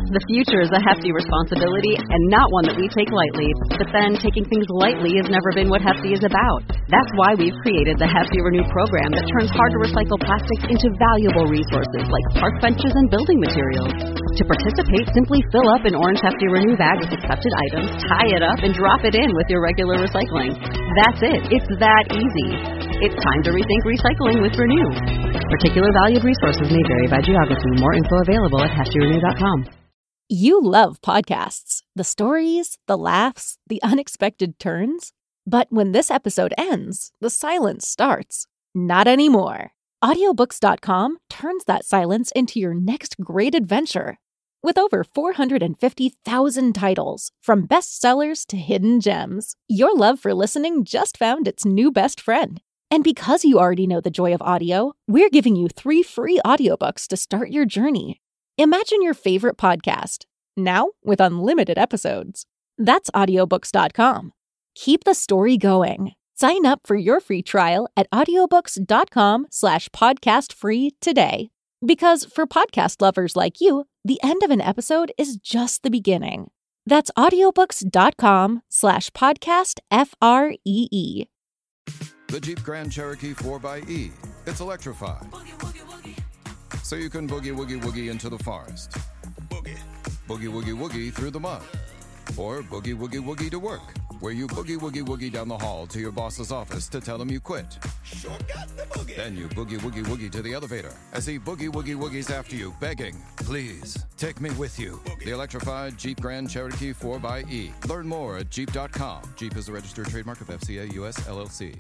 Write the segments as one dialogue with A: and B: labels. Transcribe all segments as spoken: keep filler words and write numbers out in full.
A: The future is a hefty responsibility and not one that we take lightly. But then, taking things lightly has never been what Hefty is about. That's why we've created the Hefty Renew program that turns hard-to-recycle plastics into valuable resources like park benches and building materials. To participate, simply fill up an orange Hefty Renew bag with accepted items, tie it up, and drop it in with your regular recycling. That's it. It's that easy. It's time to rethink recycling with Renew. Particular valued resources may vary by geography. More info available at hefty renew dot com.
B: You love podcasts, the stories, the laughs, the unexpected turns. But when this episode ends, the silence starts. Not anymore. audiobooks dot com turns that silence into your next great adventure. With over four hundred fifty thousand titles, from bestsellers to hidden gems, your love for listening just found its new best friend. And because you already know the joy of audio, we're giving you three free audiobooks to start your journey. Imagine your favorite podcast, now with unlimited episodes. That's audiobooks dot com. Keep the story going. Sign up for your free trial at audiobooks dot com slash podcast free today. Because for podcast lovers like you, the end of an episode is just the beginning. That's audiobooks dot com slash podcast F R E E.
C: The Jeep Grand Cherokee four by E. It's electrified. Boogie, woogie, woogie. So you can boogie woogie woogie into the forest. Boogie. Boogie woogie woogie through the mud. Or boogie woogie woogie to work, where you boogie woogie woogie down the hall to your boss's office to tell him you quit. Sure got the boogie. Then you boogie woogie woogie to the elevator as he boogie woogie woogies after you, begging, please, take me with you. Boogie. The electrified Jeep Grand Cherokee four by E. Learn more at jeep dot com. Jeep is the registered trademark of F C A U S L L C.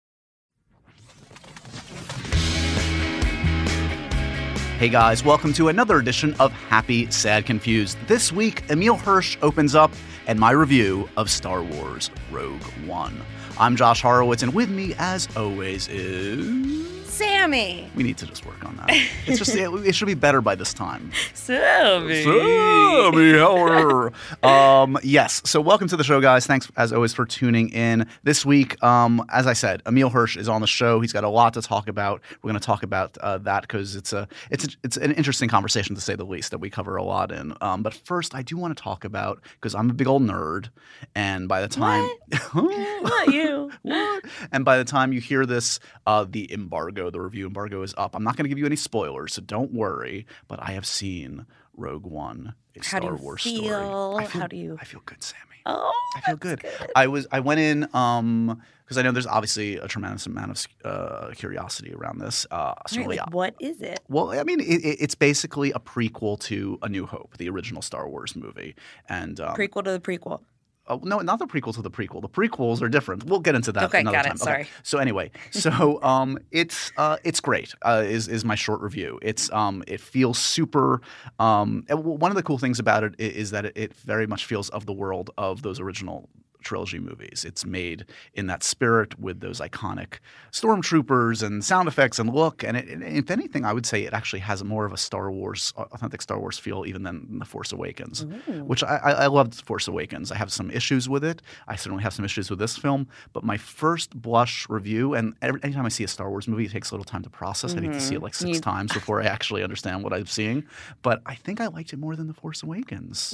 D: Hey guys, welcome to another edition of Happy, Sad, Confused. This week, Emile Hirsch opens up and my review of Star Wars Rogue One. I'm Josh Horowitz, and with me, as always, is...
E: Sammy.
D: We need to just work on that. It's just it, it should be better by this time.
E: Sammy.
D: Sammy, however. um, yes. So welcome to the show, guys. Thanks as always for tuning in. This week, um, as I said, Emile Hirsch is on the show. He's got a lot to talk about. We're going to talk about uh, that because it's a it's a, it's an interesting conversation to say the least that we cover a lot in. Um, but first, I do want to talk about because I'm a big old nerd, and by the time
E: what? Not you.
D: What? And by the time you hear this, uh, the embargo. The review embargo is up. I'm not going to give you any spoilers, so don't worry. But I have seen Rogue One, a
E: How
D: Star
E: do you
D: Wars
E: feel?
D: story. I feel,
E: How do you?
D: I feel good, Sammy.
E: Oh,
D: I feel good.
E: good.
D: I was. I went in um because I know there's obviously a tremendous amount of uh, curiosity around this. Uh, certainly,
E: Right, like, what is it?
D: well, I mean, it, it, it's basically a prequel to A New Hope, the original Star Wars movie, and um,
E: Prequel to the prequel.
D: Oh, no, not the prequel to the prequel. The prequels are different. We'll get into that
E: Okay,
D: another
E: got it.
D: time.
E: Sorry.
D: Okay. So anyway, so um, it's uh, it's great. Uh, is is my short review? It's um, it feels super. Um, and w- one of the cool things about it is, is that it, it very much feels of the world of those original trilogy movies. It's made in that spirit with those iconic stormtroopers and sound effects and look. And it, it, if anything, I would say it actually has more of a Star Wars, authentic Star Wars feel even than The Force Awakens,
E: Ooh.
D: which I, I, I loved Force Awakens. I have some issues with it. I certainly have some issues with this film. But my first blush review, and every, anytime I see a Star Wars movie, it takes a little time to process. Mm-hmm. I need to see it like six
E: You...
D: times before I actually understand what I'm seeing. But I think I liked it more than The Force Awakens.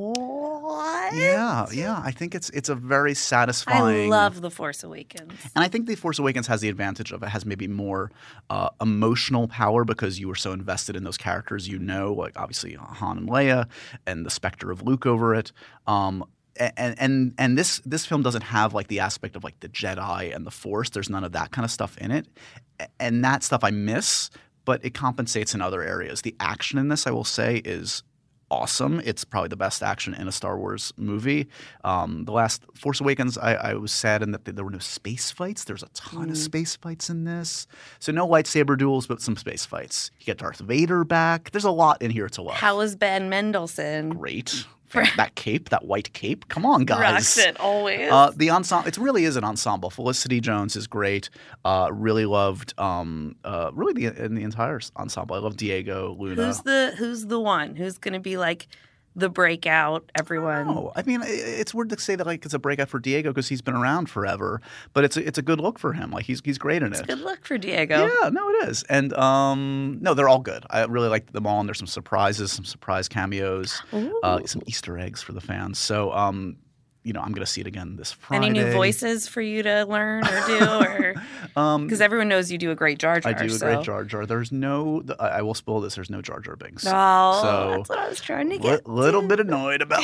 E: What?
D: Yeah, yeah. I think it's it's a very satisfying.
E: I love The Force Awakens.
D: And I think The Force Awakens has the advantage of it has maybe more uh, emotional power because you were so invested in those characters you know, like obviously Han and Leia and the specter of Luke over it. Um, and and and this this film doesn't have like the aspect of like the Jedi and the Force. There's none of that kind of stuff in it. And that stuff I miss, but it compensates in other areas. The action in this, I will say, is awesome. It's probably the best action in a Star Wars movie. Um, the last Force Awakens, I, I was sad in that there were no space fights. There's a ton mm. of space fights in this. So no lightsaber duels, but some space fights. You get Darth Vader back. There's a lot in here to love.
E: How was Ben Mendelsohn?
D: Great. That cape, that white cape. Come on, guys.
E: Rocks it always.
D: Uh, the ensemble, it really is an ensemble. Felicity Jones is great. Uh, really loved, um, uh, really the in the entire ensemble. I love Diego Luna.
E: Who's the Who's the one? Who's going to be like the breakout. Everyone.
D: Oh, I mean, i- it's weird to say that like it's a breakout for Diego because he's been around forever, but it's a, it's a good look for him. Like he's he's great in it.
E: Good luck for Diego.
D: Yeah, no, it is, and um, no, they're all good. I really like them all, and there's some surprises, some surprise cameos, uh, some Easter eggs for the fans. So, um, you know, I'm going to see it again this Friday.
E: Any new voices for you to learn or do, or because everyone knows you do a great Jar Jar.
D: I do a
E: so.
D: great Jar Jar. There's no, I I will spoil this. There's no Jar Jar Binks.
E: Oh,
D: so
E: that's what I was trying to
D: li-
E: get.
D: little bit annoyed about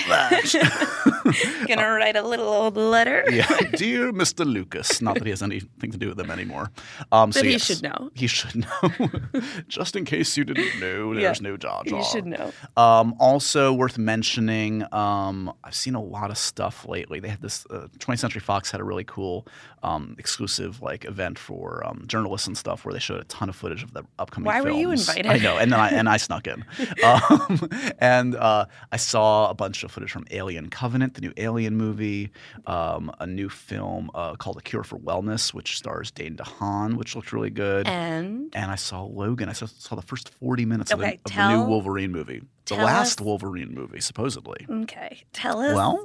D: that.
E: Gonna write a little old letter.
D: Yeah, dear Mister Lucas. Not that he has anything to do with them anymore. Um, so
E: But he
D: yes,
E: should know.
D: He should know. Just in case you didn't know, there's
E: Yeah,
D: no Jar Jar.
E: You should know.
D: Um, also worth mentioning, um, I've seen a lot of stuff lately. They had this uh, twentieth Century Fox had a really cool um, exclusive like event for um, journalists and stuff where they showed a ton of footage of the upcoming
E: Why
D: films.
E: were you invited?
D: I know, and then I, and I snuck in. Um, and uh, I saw a bunch of footage from Alien Covenant, the new Alien movie, um, a new film uh, called A Cure for Wellness, which stars Dane DeHaan, which looked really good.
E: And
D: And I saw Logan. I saw, saw the first forty minutes of,
E: Okay,
D: the, of the new
E: tell-
D: Wolverine movie. The
E: tell
D: last
E: us-
D: Wolverine movie, supposedly.
E: okay, tell us
D: Well,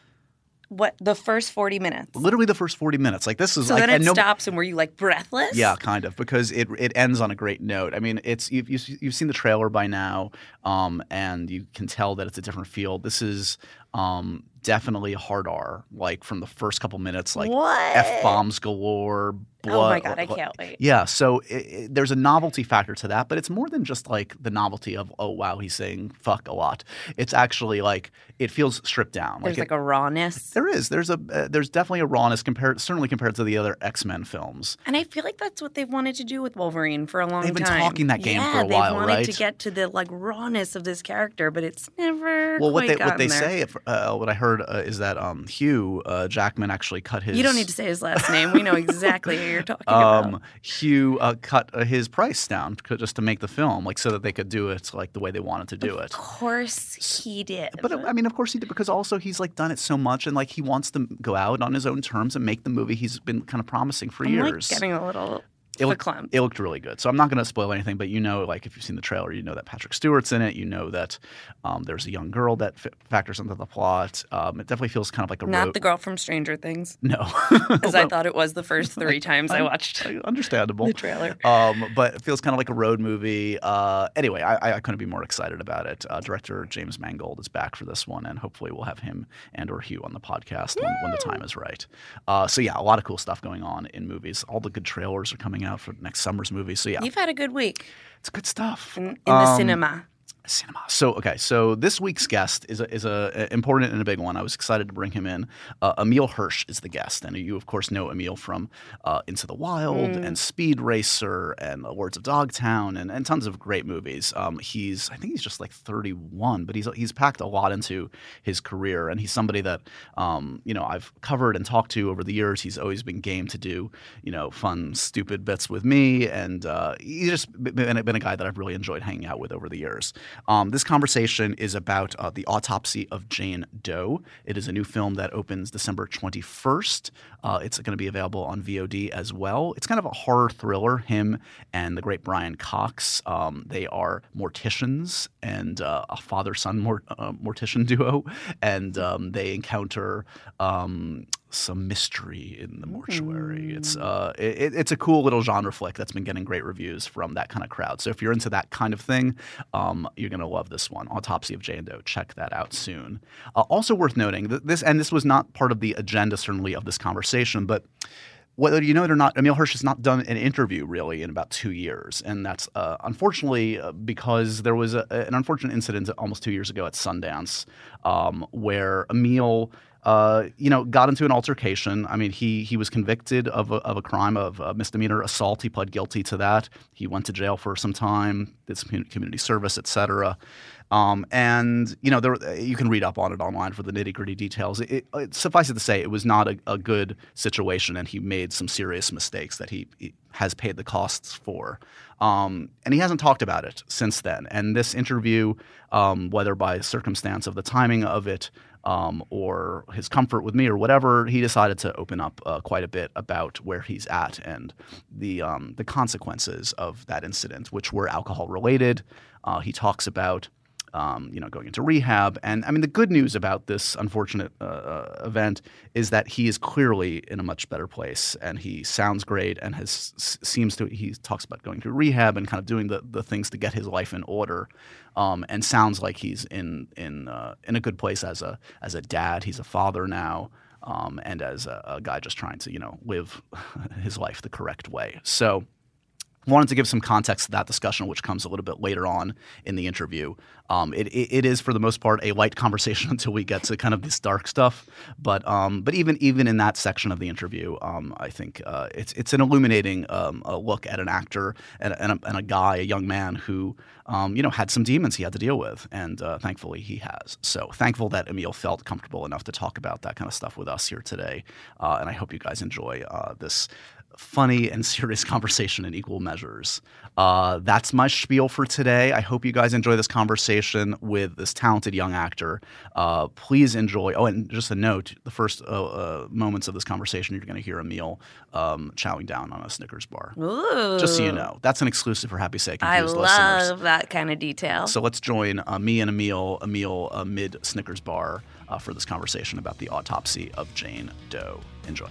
E: what the first forty minutes.
D: literally the first forty minutes. Like this is
E: So
D: like
E: then it
D: and no,
E: stops, and were you like breathless?
D: Yeah, kind of, because it it ends on a great note. I mean, it's you've you've, you've seen the trailer by now, um, and you can tell that it's a different feel. This is um, definitely a hard R, like from the first couple minutes, like
E: What?
D: f bombs galore.
E: Oh
D: Blood,
E: my god, I
D: like-
E: can't wait.
D: Yeah, so it, it, there's a novelty factor to that, but it's more than just like the novelty of oh wow he's saying fuck a lot. It's actually like it feels stripped down.
E: There's
D: it-
E: like a rawness.
D: there is there's a uh, there's definitely a rawness compared certainly compared to the other X-Men films.
E: And I feel like that's what they've wanted to do with Wolverine for a long
D: They've been
E: time.
D: talking that game
E: yeah,
D: for a while,
E: they've wanted
D: right?
E: to get to the like rawness of this character, but it's never
D: Well, what
E: quite
D: they what they
E: gotten there.
D: say, if, uh, what I heard uh, is that um, Hugh uh, Jackman actually cut his.
E: You don't need to say his last name. We know exactly who you're talking
D: Um,
E: about.
D: Hugh uh, cut uh, his price down c- just to make the film, like so that they could do it like the way they wanted to do it.
E: Of course he did.
D: But uh, I mean, of course he did, because also he's like done it so much, and like he wants to go out on his own terms and make the movie he's been kind of promising for
E: I'm
D: years.
E: like getting a little
D: it looked,
E: verklempt.
D: it looked really good. So I'm not going to spoil anything, but you know, like if you've seen the trailer, you know that Patrick Stewart's in it. You know that um, there's a young girl that f- factors into the plot. Um, it definitely feels kind of like a
E: Not
D: road-
E: the girl from Stranger Things,
D: no,
E: as I thought it was the first three times I watched
D: Understandable.
E: the trailer.
D: Um, but it feels kind of like a road movie. Uh, anyway, I, I couldn't be more excited about it. Uh, director James Mangold is back for this one, and hopefully we'll have him and or Hugh on the podcast when, when the time is right. Uh, so yeah, a lot of cool stuff going on in movies. All the good trailers are coming out for next summer's movie. So yeah,
E: You've had a good week
D: it's good stuff.
E: in, in the
D: Um,
E: cinema.
D: Cinema. So okay, so this week's guest is a, is a, a important and a big one. I was excited to bring him in. Uh, Emile Hirsch is the guest, and you of course know Emile from uh, Into the Wild and Speed Racer and uh, Words of Dogtown and, and tons of great movies. Um, he's I think he's just like thirty-one, but he's he's packed a lot into his career, and he's somebody that um, you know I've covered and talked to over the years. He's always been game to do you know fun, stupid bits with me, and uh, he's just been, been a guy that I've really enjoyed hanging out with over the years. Um, this conversation is about uh, The Autopsy of Jane Doe. It is a new film that opens December twenty-first. Uh, it's going to be available on V O D as well. It's kind of a horror thriller. Him and the great Brian Cox, um, they are morticians and uh, a father-son mort- uh, mortician duo, and um, they encounter um, some mystery in the mortuary. It's uh, it, it's a cool little genre flick that's been getting great reviews from that kind of crowd. So if you're into that kind of thing, um, you're going to love this one, Autopsy of Jane Doe. Check that out soon. Uh, also worth noting that this, and this was not part of the agenda certainly of this conversation, but whether you know it or not, Emile Hirsch has not done an interview really in about two years. And that's uh, unfortunately uh, because there was a, an unfortunate incident almost two years ago at Sundance um, where Emile Uh, you know, got into an altercation. I mean, he he was convicted of a, of a crime of uh, misdemeanor assault. He pled guilty to that. He went to jail for some time, did some community service, et cetera. Um, and you know, there you can read up on it online for the nitty gritty details. It, it, suffice it to say, it was not a, a good situation, and he made some serious mistakes that he, he has paid the costs for. Um, and he hasn't talked about it since then. And this interview, um, whether by circumstance of the timing of it, Um, or his comfort with me or whatever, he decided to open up uh, quite a bit about where he's at and the um, the consequences of that incident, which were alcohol related. Uh, he talks about um, you know, going into rehab. And I mean, the good news about this unfortunate uh, event is that he is clearly in a much better place, and he sounds great, and has seems to he talks about going through rehab and kind of doing the the things to get his life in order, um, and sounds like he's in in uh, in a good place as a as a dad. He's a father now. Um, and as a, a guy just trying to, you know, live his life the correct way. So wanted to give some context to that discussion, which comes a little bit later on in the interview. Um, it, it, it is, for the most part, a light conversation until we get to kind of this dark stuff. But um, but even even in that section of the interview, um, I think uh, it's it's an illuminating um, a look at an actor and, and, a, and a guy, a young man who um, you know had some demons he had to deal with, and uh, thankfully he has. So thankful that Emil felt comfortable enough to talk about that kind of stuff with us here today, uh, and I hope you guys enjoy uh, this funny and serious conversation in equal measures. Uh, that's my spiel for today. I hope you guys enjoy this conversation with this talented young actor. Uh, please enjoy. Oh, and just a note, the first uh, uh, moments of this conversation, you're going to hear Emil um, chowing down on a Snickers bar.
E: Ooh.
D: Just so you know. That's an exclusive for Happy Say
E: I
D: Confused
E: love
D: listeners.
E: that kind of detail.
D: So let's join uh, me and Emil, Emil uh, mid Snickers bar uh, for this conversation about the autopsy of Jane Doe. Enjoy.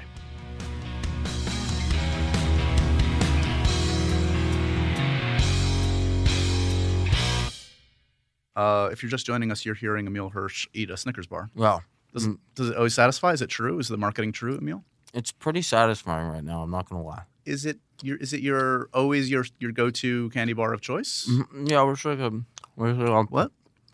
D: Uh, if you're just joining us, you're hearing Emil Hirsch eat a Snickers bar.
F: Well,
D: Does,
F: mm,
D: does it always satisfy? Is it true? Is the marketing true, Emil?
F: it's pretty satisfying right now. I'm not gonna lie.
D: Is it your? Is it your always your your go-to candy bar of choice?
F: Mhm, Yeah, it's like a, it's like a
D: What?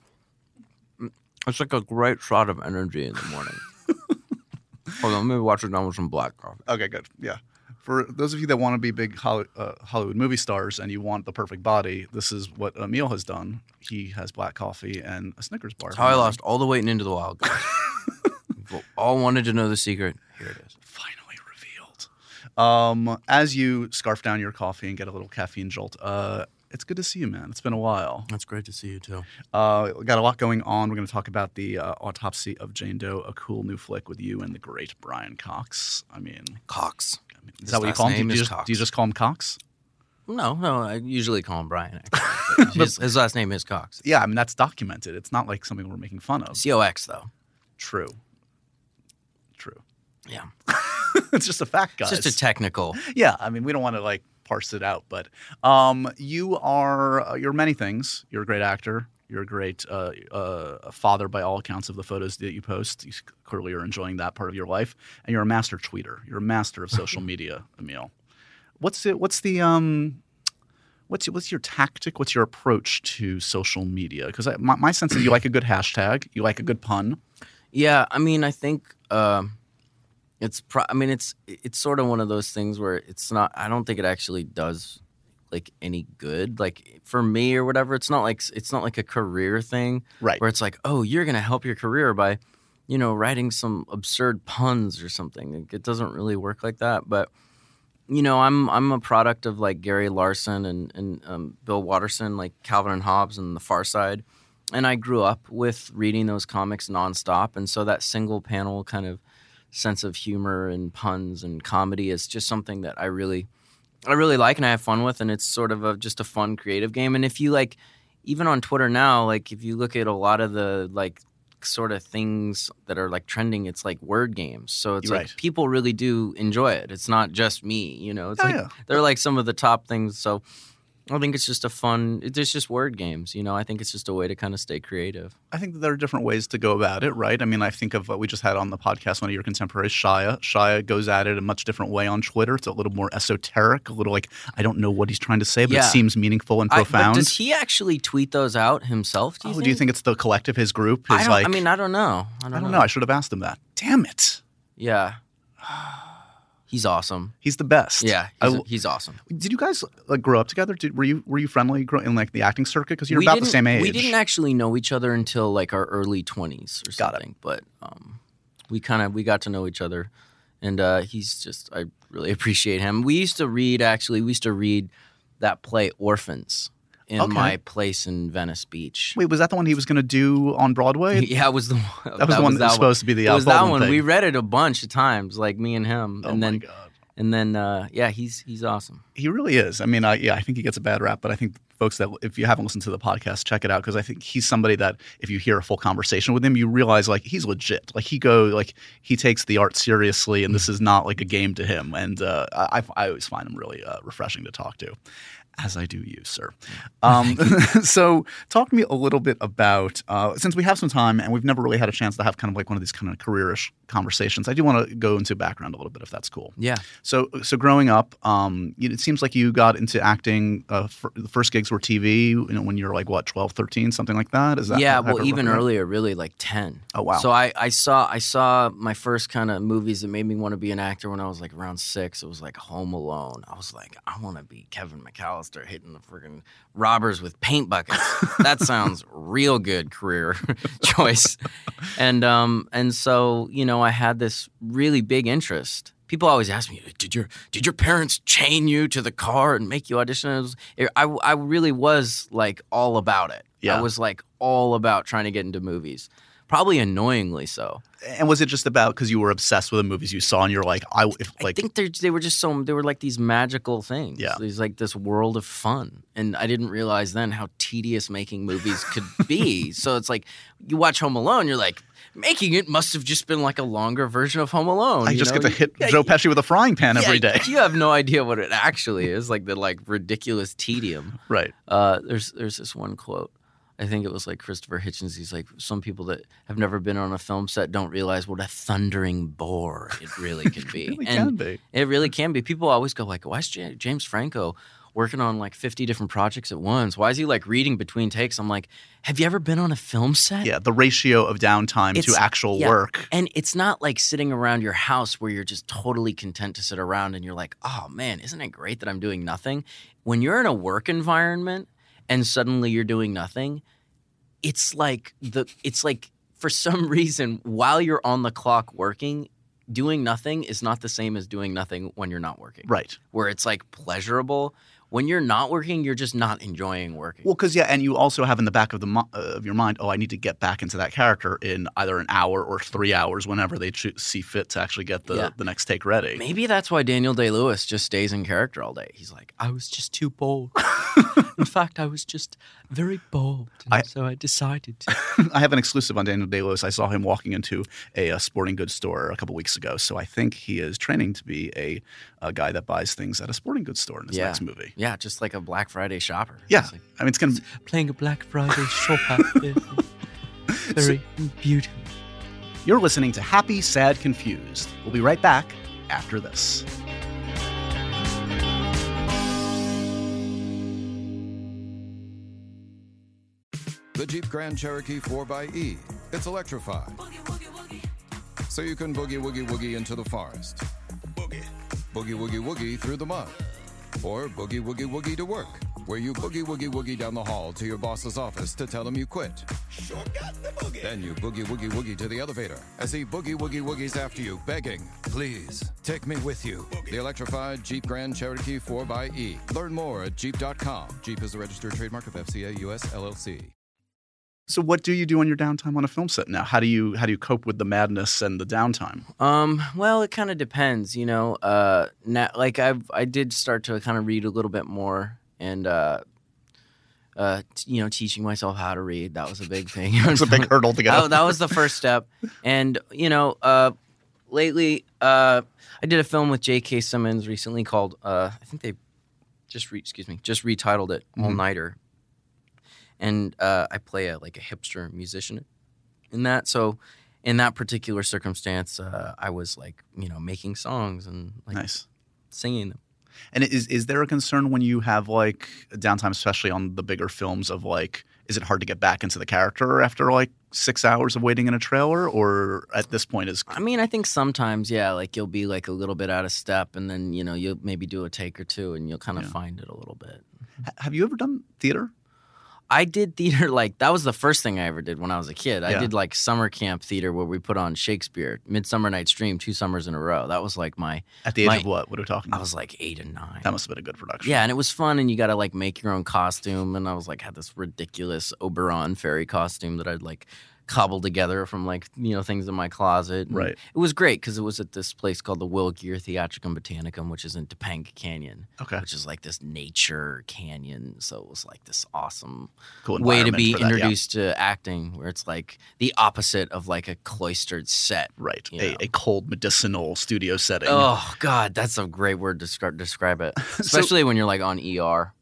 F: it's like a great shot of energy in the morning. Hold on, let me watch it down with some black coffee.
D: Okay, good. Yeah. For those of you that want to be big Holly, uh, Hollywood movie stars and you want the perfect body, this is what Emil has done. He has black coffee and a Snickers bar.
F: That's how I lost all the weight in Into the Wild, guys. People all wanted to know the secret. Here it is.
D: Finally revealed. Um, as you scarf down your coffee and get a little caffeine jolt, uh, it's good to see you, man. It's been a while.
F: That's great to see you too.
D: Uh, we got a lot going on. We're going to talk about the uh, autopsy of Jane Doe, a cool new flick with you and the great Brian Cox. I mean,
F: Cox.
D: I mean is
F: His
D: that what you
F: last
D: call him?
F: name
D: Do you,
F: is
D: just,
F: Cox.
D: do you just call him Cox?
F: No, no, I usually call him Brian. Actually. But his, his last name is Cox.
D: Yeah, I mean, that's documented. It's not like something we're making fun of.
F: C O X though.
D: True. True.
F: Yeah.
D: It's just a fact, guys.
F: It's just a technical.
D: Yeah, I mean, we don't want to like parse it out, but um, you are uh, you're many things. You're a great actor. You're a great uh, uh, father by all accounts of the photos that you post. You clearly are enjoying that part of your life, and you're a master tweeter. You're a master of social media, Emil. What's it? What's the um? What's what's your tactic? What's your approach to social media? Because my, my sense is you like a good hashtag. You like a good pun.
F: Yeah, I mean, I think uh, it's. Pro- I mean, it's it's sort of one of those things where it's not. I don't think it actually does like any good. Like for me or whatever, it's not like it's not like a career thing,
D: Right.
F: Where it's like, oh, you're gonna help your career by, you know, writing some absurd puns or something. Like, it doesn't really work like that. But you know, I'm I'm a product of like Gary Larson and and um, Bill Watterson, like Calvin and Hobbes and The Far Side. And I grew up with reading those comics nonstop. And so that single panel kind of sense of humor and puns and comedy is just something that I really, I really like and I have fun with. And it's sort of a, just a fun creative game. And if you like, even on Twitter now, like if you look at a lot of the like sort of things that are like trending, it's like word games. So it's
D: Right.
F: like people really do enjoy it. It's not just me, you know, it's
D: Oh,
F: like,
D: yeah.
F: they're like some of the top things. So I think it's just a fun, it's just word games, you know. I think it's just a way to kind of stay creative.
D: I think that there are different ways to go about it, right? I mean, I think of what we just had on the podcast, one of your contemporaries, Shia. Shia goes at it a much different way on Twitter. It's a little more esoteric, a little like, I don't know what he's trying to say, but
F: Yeah.
D: it seems meaningful and
F: I,
D: profound.
F: but does he actually tweet those out himself, do you
D: oh,
F: think?
D: do you think it's the collective, his group? His
F: I, don't,
D: like,
F: I mean, I don't know. I don't,
D: I don't know. I should have asked him that. Damn it.
F: Yeah. He's awesome.
D: He's the best.
F: Yeah,
D: I
F: he's,
D: l-
F: he's awesome.
D: did you guys like grow up together? Did, were you were you friendly grow- in like the acting circuit? Because you're
F: We
D: about the
F: didn't-
D: same age.
F: We didn't actually know each other until like our early twenties or
D: Got it.
F: something. But um, we kind of we got to know each other, and uh, he's just I really appreciate him. We used to read actually. We used to read that play Orphans in
D: Okay.
F: my place in Venice Beach.
D: Wait, was that the one he was going to do on Broadway?
F: Yeah, it was the one.
D: That was the one that was supposed to be the
F: It
D: Alec
F: was that
D: Baldwin
F: one.
D: thing.
F: We read it a bunch of times, like me and him,
D: Oh
F: and
D: my
F: then
D: God.
F: And then, uh, yeah, he's he's awesome.
D: He really is. I mean, I, yeah, I think he gets a bad rap, but I think folks that if you haven't listened to the podcast, check it out because I think he's somebody that if you hear a full conversation with him, you realize like he's legit. Like he go like he takes the art seriously, and this is not like a game to him. And uh, I, I always find him really uh, refreshing to talk to. As I do you, sir. Um, so talk to me a little bit about, uh, since we have some time and we've never really had a chance to have kind of like one of these kind of careerish conversations, I do want to go into background a little bit if that's cool.
F: Yeah.
D: So so growing up, um, it seems like you got into acting, uh, for, the first gigs were T V you know, when you were like, what, twelve, thirteen, something like that? Is that
F: Yeah,
D: how, how
F: well, even earlier, really, like ten.
D: Oh, wow.
F: So I, I saw I saw my first kind of movies that made me want to be an actor when I was like around six. It was like Home Alone. I was like, I want to be Kevin McAllister hitting the friggin' robbers with paint buckets. That sounds real good career choice. And um and so, you know, I had this really big interest. People always ask me, did your did your parents chain you to the car and make you audition? It was, it, I, I really was like all about it.
D: Yeah.
F: I was like all about trying to get into movies. Probably annoyingly so.
D: And was it just about because you were obsessed with the movies you saw and you're like, I if like
F: I think they they were just so they were like these magical things.
D: Yeah.
F: There's like this world of fun, and I didn't realize then how tedious making movies could be. So it's like you watch Home Alone, you're like, making it must have just been like a longer version of Home Alone.
D: I
F: you
D: just
F: know?
D: get to hit
F: Yeah,
D: Joe Pesci with a frying pan
F: yeah,
D: every day.
F: You have no idea what it actually is, like the like ridiculous tedium.
D: Right.
F: Uh, there's there's this one quote. I think it was like Christopher Hitchens. He's like, some people that have never been on a film set don't realize what a thundering bore it really can be.
D: It really
F: and
D: can be.
F: It really can be. People always go like, why is J- James Franco working on like fifty different projects at once? Why is he like reading between takes? I'm like, have you ever been on a film set?
D: Yeah, the ratio of downtime
F: It's-
D: to actual
F: yeah.
D: work.
F: And it's not like sitting around your house where you're just totally content to sit around and you're like, oh man, isn't it great that I'm doing nothing? When you're in a work environment and suddenly you're doing nothing, it's like the it's like for some reason while you're on the clock working, doing nothing is not the same as doing nothing when you're not working.
D: Right.
F: Where it's like pleasurable. When you're not working, you're just not enjoying working.
D: Well, because yeah, and you also have in the back of the uh, of your mind, oh, I need to get back into that character in either an hour or three hours, whenever they cho- see fit to actually get the,
F: Yeah.
D: the next take ready.
F: Maybe that's why Daniel Day-Lewis just stays in character all day. He's like, I was just too bored. In fact, I was just very bored, and
D: I-
F: so I decided to.
D: I have an exclusive on Daniel Day-Lewis. I saw him walking into a, uh sporting goods store a couple weeks ago, so I think he is training to be a, a guy that buys things at a sporting goods store in his
F: Yeah.
D: next movie.
F: Yeah, just like a Black Friday shopper.
D: Yeah,
F: It's like
D: I mean, it's gonna.
F: playing a Black Friday shopper. Very beautiful.
D: You're listening to Happy, Sad, Confused. We'll be right back after this.
C: The Jeep Grand Cherokee four by E. It's electrified. So you can boogie woogie woogie into the forest. Boogie. Boogie woogie woogie through the mud. Or boogie woogie woogie to work, where you boogie woogie woogie down the hall to your boss's office to tell him you quit. Sure got the boogie. Then you boogie woogie woogie to the elevator as he boogie woogie woogies after you, begging, please, take me with you. Boogie. The electrified Jeep Grand Cherokee four by E. Learn more at Jeep dot com. Jeep is a registered trademark of F C A U S L L C.
D: So, what do you do on your downtime on a film set now? How do you how do you cope with the madness and the downtime?
F: Um, well, it kind of depends, you know. Uh, now, like I've I did start to kind of read a little bit more, and uh, uh, t- you know, teaching myself how to read. That was a big thing.
D: It's a big hurdle to get
F: that,
D: up.
F: that was the first step. And you know, uh, lately, uh, I did a film with J K. Simmons recently called uh, I think they just re- excuse me just retitled it All Nighter. And uh, I play a, like a hipster musician in that. So in that particular circumstance, uh, I was like, you know, making songs and like
D: Nice.
F: singing them.
D: And is is there a concern when you have like downtime, especially on the bigger films, of like, is it hard to get back into the character after like six hours of waiting in a trailer, or at this point is?
F: I mean, I think sometimes, yeah, like you'll be like a little bit out of step, and then you know you'll maybe do a take or two, and you'll kind of
D: Yeah.
F: find it a little bit.
D: H- Have you ever done theater?
F: I did theater, like, that was the first thing I ever did when I was a kid. I
D: Yeah.
F: did, like, summer camp theater where we put on Shakespeare, Midsummer Night's Dream, two summers in a row. That was, like, my...
D: At the age
F: my-
D: of what? What are we talking
F: I
D: about?
F: was, like, eight and nine.
D: That must have been a good production.
F: Yeah, and it was fun, and you got to, like, make your own costume. And I was, like, had this ridiculous Oberon fairy costume that I'd, like, cobbled together from like, you know, things in my closet. And
D: Right.
F: It was great because it was at this place called the Will Geer Theatricum Botanicum, which is in Topanga Canyon.
D: Okay.
F: Which is like this nature canyon. So it was like this awesome
D: Cool
F: way to
D: environment
F: be
D: for that, yeah.
F: introduced to acting, where it's like the opposite of like a cloistered set.
D: Right.
F: You
D: A,
F: know.
D: a cold medicinal studio setting.
F: Oh God, that's a great word to describe, describe it, especially when you're like on E R,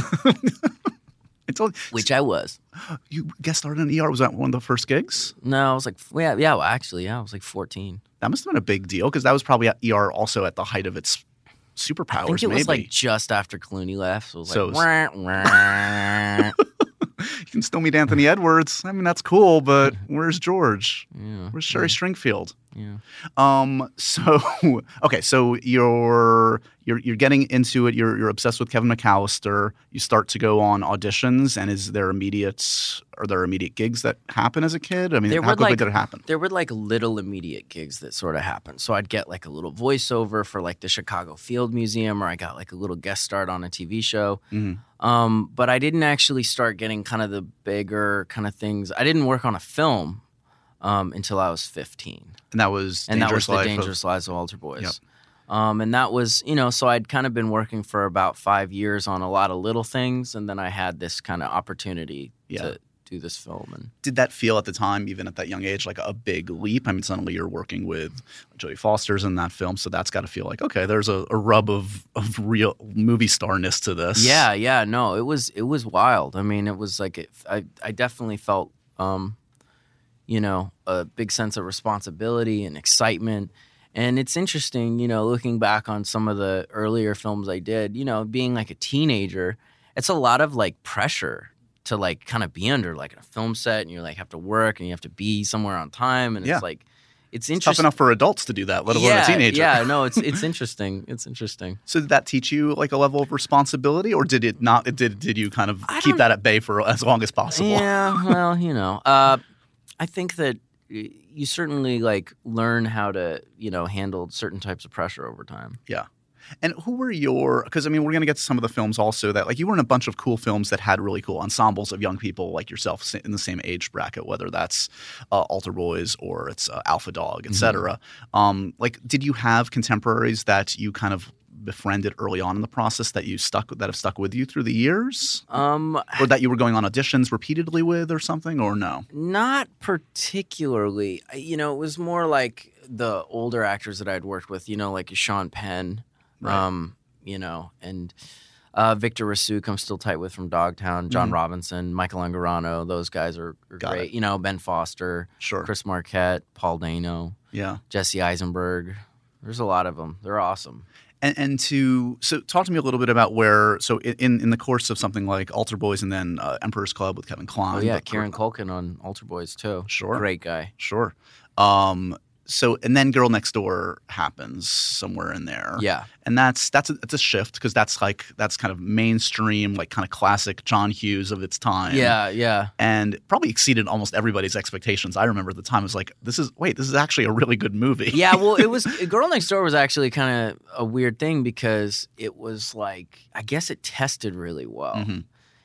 D: I told
F: which I was.
D: you guest starred in E R. Was that one of the first gigs?
F: No, I was like, yeah, yeah. Well, actually, yeah, I was like fourteen.
D: That must have been a big deal because that was probably at E R also at the height of its superpowers.
F: I think it
D: maybe.
F: was like just after Clooney left, so it was
D: So
F: like,
D: it was-
F: wah, wah.
D: You can still meet Anthony Edwards. I mean, that's cool, but where's George?
F: yeah,
D: Where's Sherry Stringfield?
F: yeah.
D: Um. So okay. So you're you're you're getting into it. You're you're obsessed with Kevin McAllister. You start to go on auditions, and is there immediate are there immediate gigs that happen as a kid? I mean,
F: There
D: how
F: were,
D: quickly
F: like-
D: did it happen?
F: There were like little immediate gigs that sort of happened. So I'd get like a little voiceover for like the Chicago Field Museum, or I got like a little guest start on a T V show.
D: Mhm.
F: Um, but I didn't actually start getting kind of the bigger kind of things. I didn't work on a film um, until I was fifteen.
D: And that was
F: And that was
D: Dangerous
F: the
D: Life of-
F: Dangerous Lives of Altar Boys.
D: Yep.
F: Um, and that was, you know, so I'd kind of been working for about five years on a lot of little things. And then I had this kind of opportunity
D: Yeah.
F: to do this film. And
D: Did that feel at the time, even at that young age, like a big leap? I mean, suddenly you're working with Jodie Foster's in that film, so that's got to feel like, okay, there's a, a rub of, of real movie starness to this.
F: yeah, yeah, no, it was, it was wild. I mean, it was like, it, I, I definitely felt, um, you know, a big sense of responsibility and excitement. And it's interesting, you know, looking back on some of the earlier films I did, you know, being like a teenager, it's a lot of like pressure to like kind of be under like a film set, and you like have to work and you have to be somewhere on time. And
D: Yeah.
F: it's like, it's
D: It's tough
F: interesting.
D: enough for adults to do that, let alone
F: yeah,
D: a teenager.
F: Yeah, no, it's, it's interesting. It's interesting.
D: So did that teach you like a level of responsibility, or did it not? Did did you kind of
F: I
D: keep
F: don't-
D: that at bay for as long as possible?
F: Yeah, well, you know, uh, I think that y- you certainly like learn how to, you know, handle certain types of pressure over time.
D: Yeah. And who were your – because, I mean, we're going to get to some of the films also that – like you were in a bunch of cool films that had really cool ensembles of young people like yourself sa- in the same age bracket, whether that's uh, Altar Boys or it's uh, Alpha Dog, et cetera. Um, like did you have contemporaries that you kind of befriended early on in the process that you stuck that have stuck with you through the years?
F: Um,
D: Or that you were going on auditions repeatedly with or something, or no?
F: not particularly. I- You know, it was more like the older actors that I'd worked with, you know, like Sean Penn,
D: Right.
F: um, you know, and uh, Victor Rasuk, I'm still tight with from Dogtown, John
D: Mhm.
F: Robinson, Michael Angarano. Those guys are, are
D: Got
F: great.
D: it.
F: You know, Ben Foster,
D: Sure.
F: Chris Marquette, Paul Dano,
D: Yeah.
F: Jesse Eisenberg. There's a lot of them. They're awesome.
D: And, and to so talk to me a little bit about where so in in the course of something like Altar Boys and then uh, Emperor's Club with Kevin Kline.
F: Oh yeah,
D: but-
F: Kieran Culkin on Altar Boys too.
D: Sure.
F: Great guy.
D: Sure. Um, so and then Girl Next Door happens somewhere in there.
F: Yeah.
D: And that's that's a, it's a shift because that's like that's kind of mainstream, like kind of classic John Hughes of its time.
F: Yeah, yeah.
D: And probably exceeded almost everybody's expectations. I remember at the time it was like, this is wait, this is actually a really good movie.
F: Yeah, well, it was Girl Next Door was actually kind of a weird thing because it was like I guess it tested really well,
D: Mhm.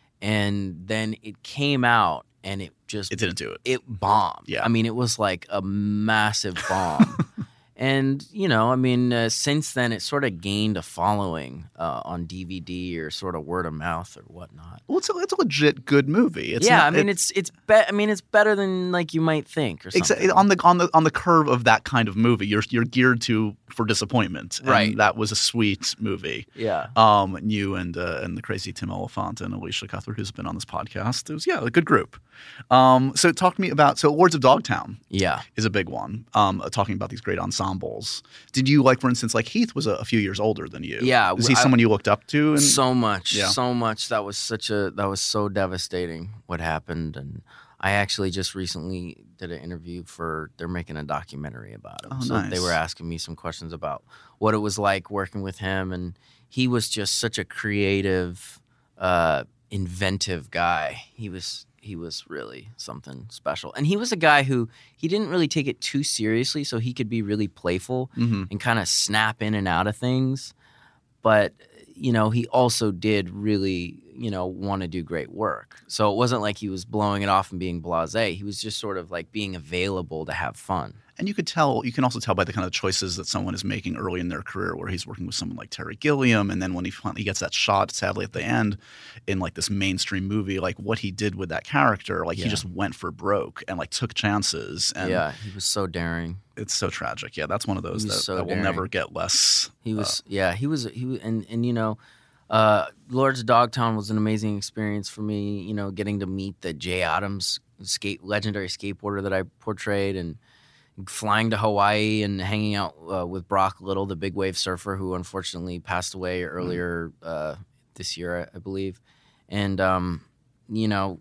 F: and then it came out and it just
D: It didn't do it.
F: it bombed.
D: Yeah.
F: I mean, it was like a massive bomb. And, you know, I mean, uh, since then, it sort of gained a following uh, on D V D or sort of word of mouth or whatnot.
D: Well, it's a, it's a legit good movie. It's
F: yeah,
D: not-
F: I mean,
D: it-
F: it's it's be- I mean, it's better than like you might think or something.
D: Exactly on the on the on the curve of that kind of movie, you're you're geared to for disappointment. And
F: Right.
D: that was a sweet movie.
F: Yeah.
D: Um, you and uh, and the crazy Tim Oliphant and Alicia Cuthbert, who's been on this podcast. It was yeah, a good group. Um, so talk to me about so Lords of Dogtown
F: Yeah.
D: is a big one. Um, uh, talking about these great ensembles. Did you like, for instance, like Heath was a, a few years older than you?
F: Yeah,
D: Was he
F: I-
D: someone you looked up to? And
F: so much,
D: Yeah.
F: so much. That was such a that was so devastating what happened, and I actually just recently did an interview for. They're making a documentary about him,
D: Oh,
F: so
D: nice.
F: they were asking me some questions about what it was like working with him, and he was just such a creative, uh, inventive guy. He was. He was really something special. And he was a guy who he didn't really take it too seriously, so he could be really playful
D: Mhm.
F: and kind of snap in and out of things. But, you know, he also did really you know, want to do great work. So it wasn't like he was blowing it off and being blasé. He was just sort of like being available to have fun.
D: And you could tell, you can also tell by the kind of choices that someone is making early in their career, where he's working with someone like Terry Gilliam, and then when he finally gets that shot, sadly at the end, in like this mainstream movie, like what he did with that character, like
F: Yeah.
D: he just went for broke and like took chances. And
F: Yeah, he was so daring.
D: it's so tragic. Yeah, that's one of those
F: He
D: that,
F: was so
D: that will
F: daring.
D: never get less.
F: He was, yeah, he was, he was, and, and you know, uh, Lords of Dogtown was an amazing experience for me, you know, getting to meet the Jay Adams skate, legendary skateboarder that I portrayed, and flying to Hawaii and hanging out uh, with Brock Little, the big wave surfer who unfortunately passed away earlier uh, this year, I, I believe. And, um, you know,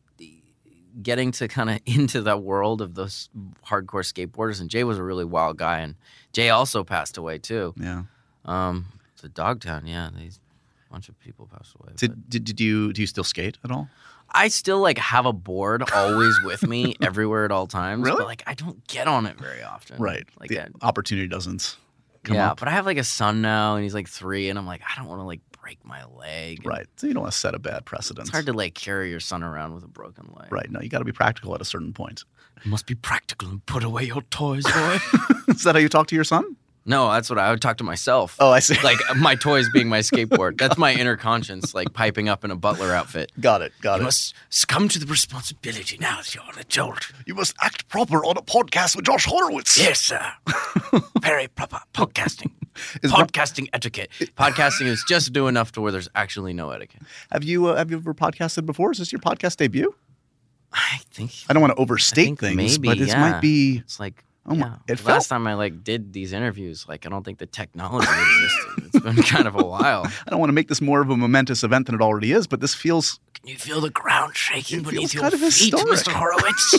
F: getting to kind of into that world of those hardcore skateboarders. And Jay was a really wild guy. And Jay also passed away, too.
D: Yeah.
F: Um, so Dogtown, yeah, these a bunch of people passed away. but-
D: Did, did did you do you still skate at all?
F: I still like have a board always with me everywhere at all times.
D: Really?
F: But like I don't get on it very often.
D: Right.
F: Like
D: the
F: I,
D: opportunity doesn't come
F: yeah,
D: up.
F: but I have like a son now and he's like three and I'm like, I don't want to like break my leg. And
D: Right. So you don't want to set a bad precedent.
F: It's hard to like carry your son around with a broken leg.
D: Right. No, you got to be practical at a certain point.
F: You must be practical and put away your toys, boy.
D: Is that how you talk to your son?
F: No, that's what I would talk to myself.
D: Oh, I see.
F: Like my toys being my skateboard. That's my inner conscience, like piping up in a butler outfit.
D: Got it. Got
F: You
D: it.
F: must succumb to the responsibility now that you're an adult.
D: You must act proper on a podcast with Josh Horowitz.
F: Yes, sir. Very proper podcasting.
D: Is-
F: podcasting etiquette. Podcasting is just do enough to where there's actually no etiquette.
D: Have you uh, have you ever podcasted before? Is this your podcast debut?
F: I think
D: I don't want to overstate
F: think
D: things,
F: maybe,
D: but this
F: yeah.
D: might be.
F: it's like
D: Oh my-
F: yeah.
D: it
F: Last
D: felt-
F: time I like did these interviews, like I don't think the technology existed. It's been kind of a while.
D: I don't want to make this more of a momentous event than it already is, but this feels.
F: Can you feel the ground shaking
D: It
F: beneath
D: feels
F: your
D: kind of
F: feet,
D: historic.
F: Mister Horowitz?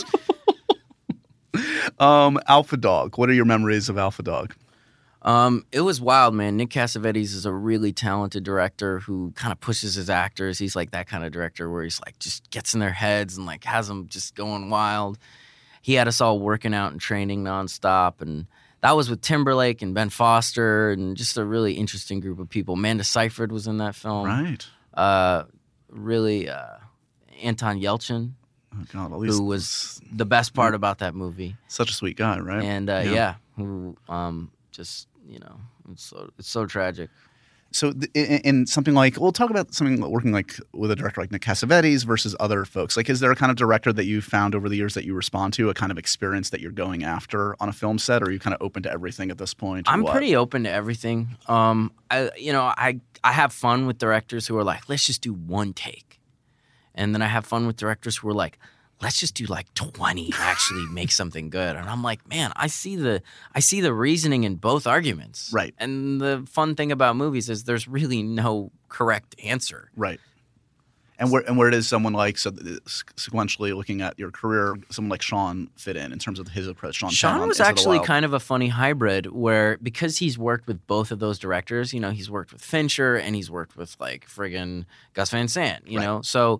D: Um, Alpha Dog. What are your memories of Alpha Dog?
F: Um, it was wild, man. Nick Cassavetes is a really talented director who kind of pushes his actors. He's like that kind of director where he's like just gets in their heads and like has them just going wild. He had us all working out and training nonstop, and that was with Timberlake and Ben Foster and just a really interesting group of people. Amanda Seyfried was in that film.
D: Right.
F: Uh, really, uh, Anton Yelchin,
D: Oh God. At least
F: who was the best part about that movie.
D: such a sweet guy, right?
F: And uh, yeah. who um, just you know, it's so it's so tragic.
D: So th- in, in something like, we'll talk about something like working like with a director like Nick Cassavetes versus other folks. Like, is there a kind of director that you've found over the years that you respond to, a kind of experience that you're going after on a film set, or are you kind of open to everything at this point? or
F: I'm
D: what?
F: pretty open to everything. Um, I you know I I have fun with directors who are like, let's just do one take, and then I have fun with directors who are like, let's just do like twenty and actually make something good. And I'm like, man, I see the I see the reasoning in both arguments.
D: Right.
F: And the fun thing about movies is there's really no correct answer.
D: Right. And where and where does someone like, so th- sequentially looking at your career, someone like Sean fit in in terms of his approach? Sean,
F: Sean
D: Penn
F: was
D: on Into the
F: actually
D: Wild.
F: kind of a funny hybrid where, because he's worked with both of those directors, you know, he's worked with Fincher and he's worked with like friggin' Gus Van Sant, you
D: Right.
F: know? So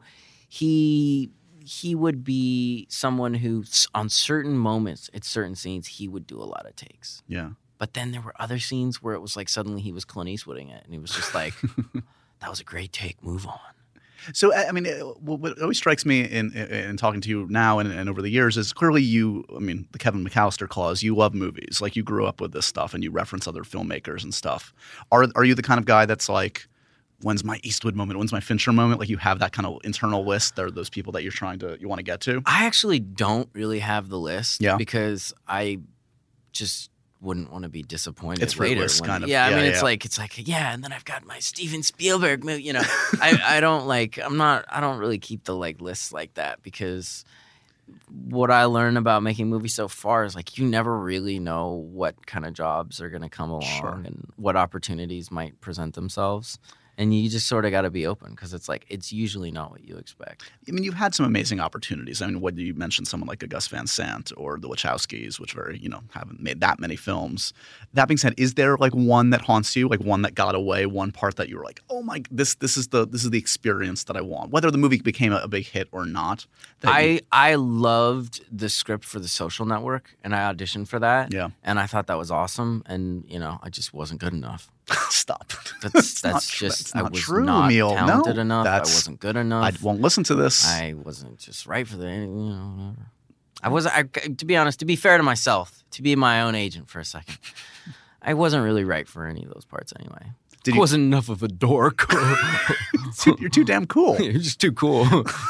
F: he he would be someone who s- on certain moments at certain scenes, he would do a lot of takes.
D: Yeah.
F: But then there were other scenes where it was like suddenly he was Clint Eastwooding it and he was just like, that was a great take, move on.
D: So, I I mean, it- what what always strikes me in, in, in talking to you now and, and over the years is clearly you, I mean, the Kevin McAllister clause, you love movies. Like, you grew up with this stuff and you reference other filmmakers and stuff. Are are you the kind of guy that's like, when's my Eastwood moment? When's my Fincher moment? Like, you have that kind of internal list? There are those people that you're trying to, you want to get to?
F: I actually don't really have the list
D: Yeah.
F: because I just wouldn't want to be disappointed
D: It's
F: later.
D: fruitless,
F: when-
D: kind of.
F: Yeah, I
D: Yeah,
F: mean, it's
D: yeah.
F: like it's like yeah, and then I've got my Steven Spielberg movie. You know, I I don't like. I'm not. I don't really keep the like lists like that because what I learned about making movies so far is like you never really know what kind of jobs are going to come along
D: Sure.
F: and what opportunities might present themselves. And you just sort of got to be open because it's like it's usually not what you expect.
D: I mean, you've had some amazing opportunities. I mean, whether you mentioned someone like a Gus Van Sant or the Wachowskis, which very, you know, haven't made that many films. That being said, is there like one that haunts you, like one that got away, one part that you were like, oh my, this this is the this is the experience that I want, whether the movie became a, a big hit or not? that
F: I
D: you-
F: I loved the script for The Social Network, and I auditioned for that.
D: Yeah.
F: And I thought that was awesome, and you know, I just wasn't good enough.
D: Stop.
F: That's that's
D: not,
F: just
D: that's
F: I
D: not
F: was
D: true,
F: not
D: Emil.
F: talented
D: no,
F: enough.
D: That's,
F: I wasn't good enough.
D: I won't listen to this.
F: I wasn't just right for the you know whatever. I wasn't. I, to be honest, to be fair to myself, to be my own agent for a second, I wasn't really right for any of those parts anyway.
D: Did
F: I
D: you,
F: wasn't enough of a dork.
D: You're too damn cool.
F: You're just too cool.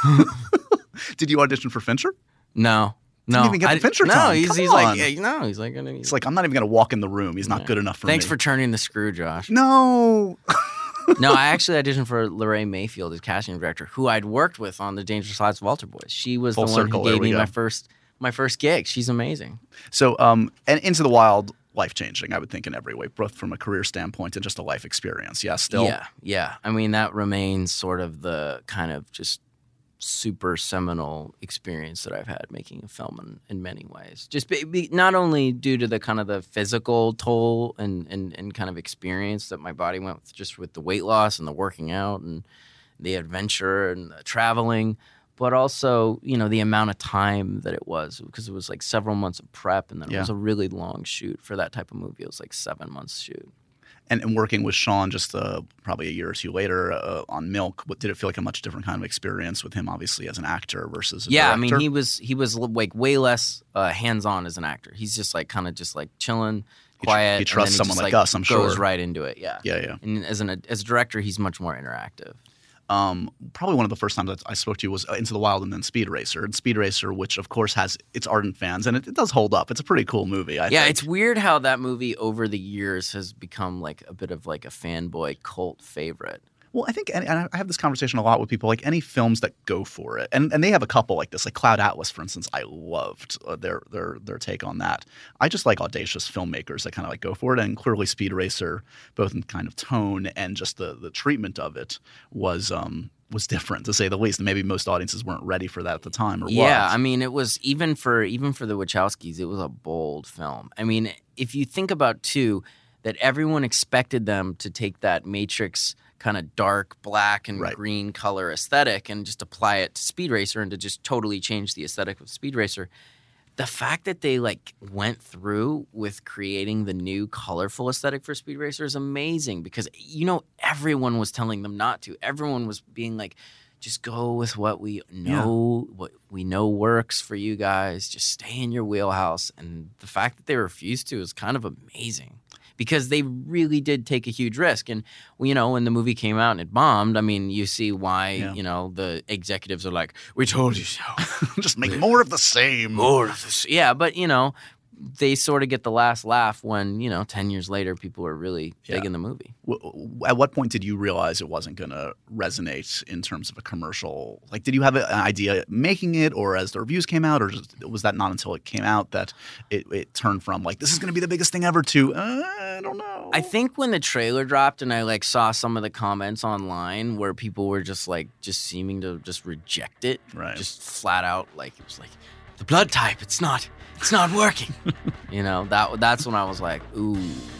D: Did you audition for Fincher?
F: No. No,
D: Didn't even get the
F: I,
D: Fincher
F: no,
D: time.
F: he's
D: Come
F: he's
D: on.
F: like hey, no, he's like gonna.
D: It's like I'm not even gonna walk in the room. He's not
F: Yeah.
D: good enough for
F: Thanks
D: me.
F: for turning the screw, Josh.
D: No.
F: No, I actually auditioned for Lorraine Mayfield as casting director, who I'd worked with on The Dangerous Lives of Walter Boys. She was
D: Full
F: the one
D: circle,
F: who
D: there
F: gave
D: we
F: me
D: go.
F: my first my first gig. She's amazing.
D: So, um, and Into the Wild, life changing. I would think in every way, both from a career standpoint and just a life experience. Yeah, still.
F: Yeah, yeah. I mean, that remains sort of the kind of just super seminal experience that I've had making a film in, in many ways. Just be, be, not only due to the kind of the physical toll and, and, and kind of experience that my body went with, just with the weight loss and the working out and the adventure and the traveling, but also, you know, the amount of time that it was, because it was like several months of prep, and then
D: Yeah.
F: it was a really long shoot for that type of movie. It was like seven months shoot.
D: And, and working with Sean just uh, probably a year or two later uh, on Milk, what, did it feel like a much different kind of experience with him, obviously, as an actor versus a
F: Yeah,
D: director?
F: I mean, he was he was like way less uh, hands on as an actor. He's just like kind of just like chilling,
D: He tr-
F: quiet.
D: he trusts
F: and then
D: someone
F: just,
D: like
F: like
D: us, I'm
F: goes
D: sure.
F: right into it. Yeah,
D: Yeah, yeah.
F: And as an as a director, he's much more interactive.
D: Um, probably one of the first times that I spoke to you was Into the Wild and then Speed Racer. And Speed Racer, which of course has its ardent fans, and it, it does hold up. It's a pretty cool movie, I
F: yeah,
D: think.
F: it's weird how that movie over the years has become like a bit of like a fanboy cult favorite.
D: Well, I think, and and I have this conversation a lot with people, like any films that go for it, and and they have a couple like this, like Cloud Atlas, for instance. I loved uh, their their their take on that. I just like audacious filmmakers that kind of like go for it, and clearly Speed Racer, both in kind of tone and just the the treatment of it, was um was different, to say the least. And maybe most audiences weren't ready for that at the time, or
F: Yeah,
D: what.
F: I mean, it was even for even for the Wachowskis, it was a bold film. I mean, if you think about too, that everyone expected them to take that Matrix kind of dark black and
D: Right.
F: green color aesthetic and just apply it to Speed Racer and to just totally change the aesthetic of Speed Racer. The fact that they like went through with creating the new colorful aesthetic for Speed Racer is amazing, because you know everyone was telling them not to. Everyone was being like, just go with what we know, what we know works for you guys. Just stay in your wheelhouse. And the fact that they refused to is kind of amazing, because they really did take a huge risk. And, you know, when the movie came out and it bombed, I mean, you see why,
D: Yeah.
F: you know, the executives are like, we told you so.
D: Just make more of the same.
F: More of this. Yeah, but, you know, they sort of get the last laugh when, you know, ten years later, people are really
D: Yeah.
F: big in the movie.
D: W- w- At what point did you realize it wasn't going to resonate in terms of a commercial? Like, did you have an idea making it, or as the reviews came out, or just, was that not until it came out that it, it turned from like, this is going to be the biggest thing ever to, uh, I don't know.
F: I think when the trailer dropped and I like saw some of the comments online where people were just like just seeming to just reject it,
D: Right.
F: just flat out, like it was like the blood type, it's not, it's not working. You know, that that's when I was like, ooh,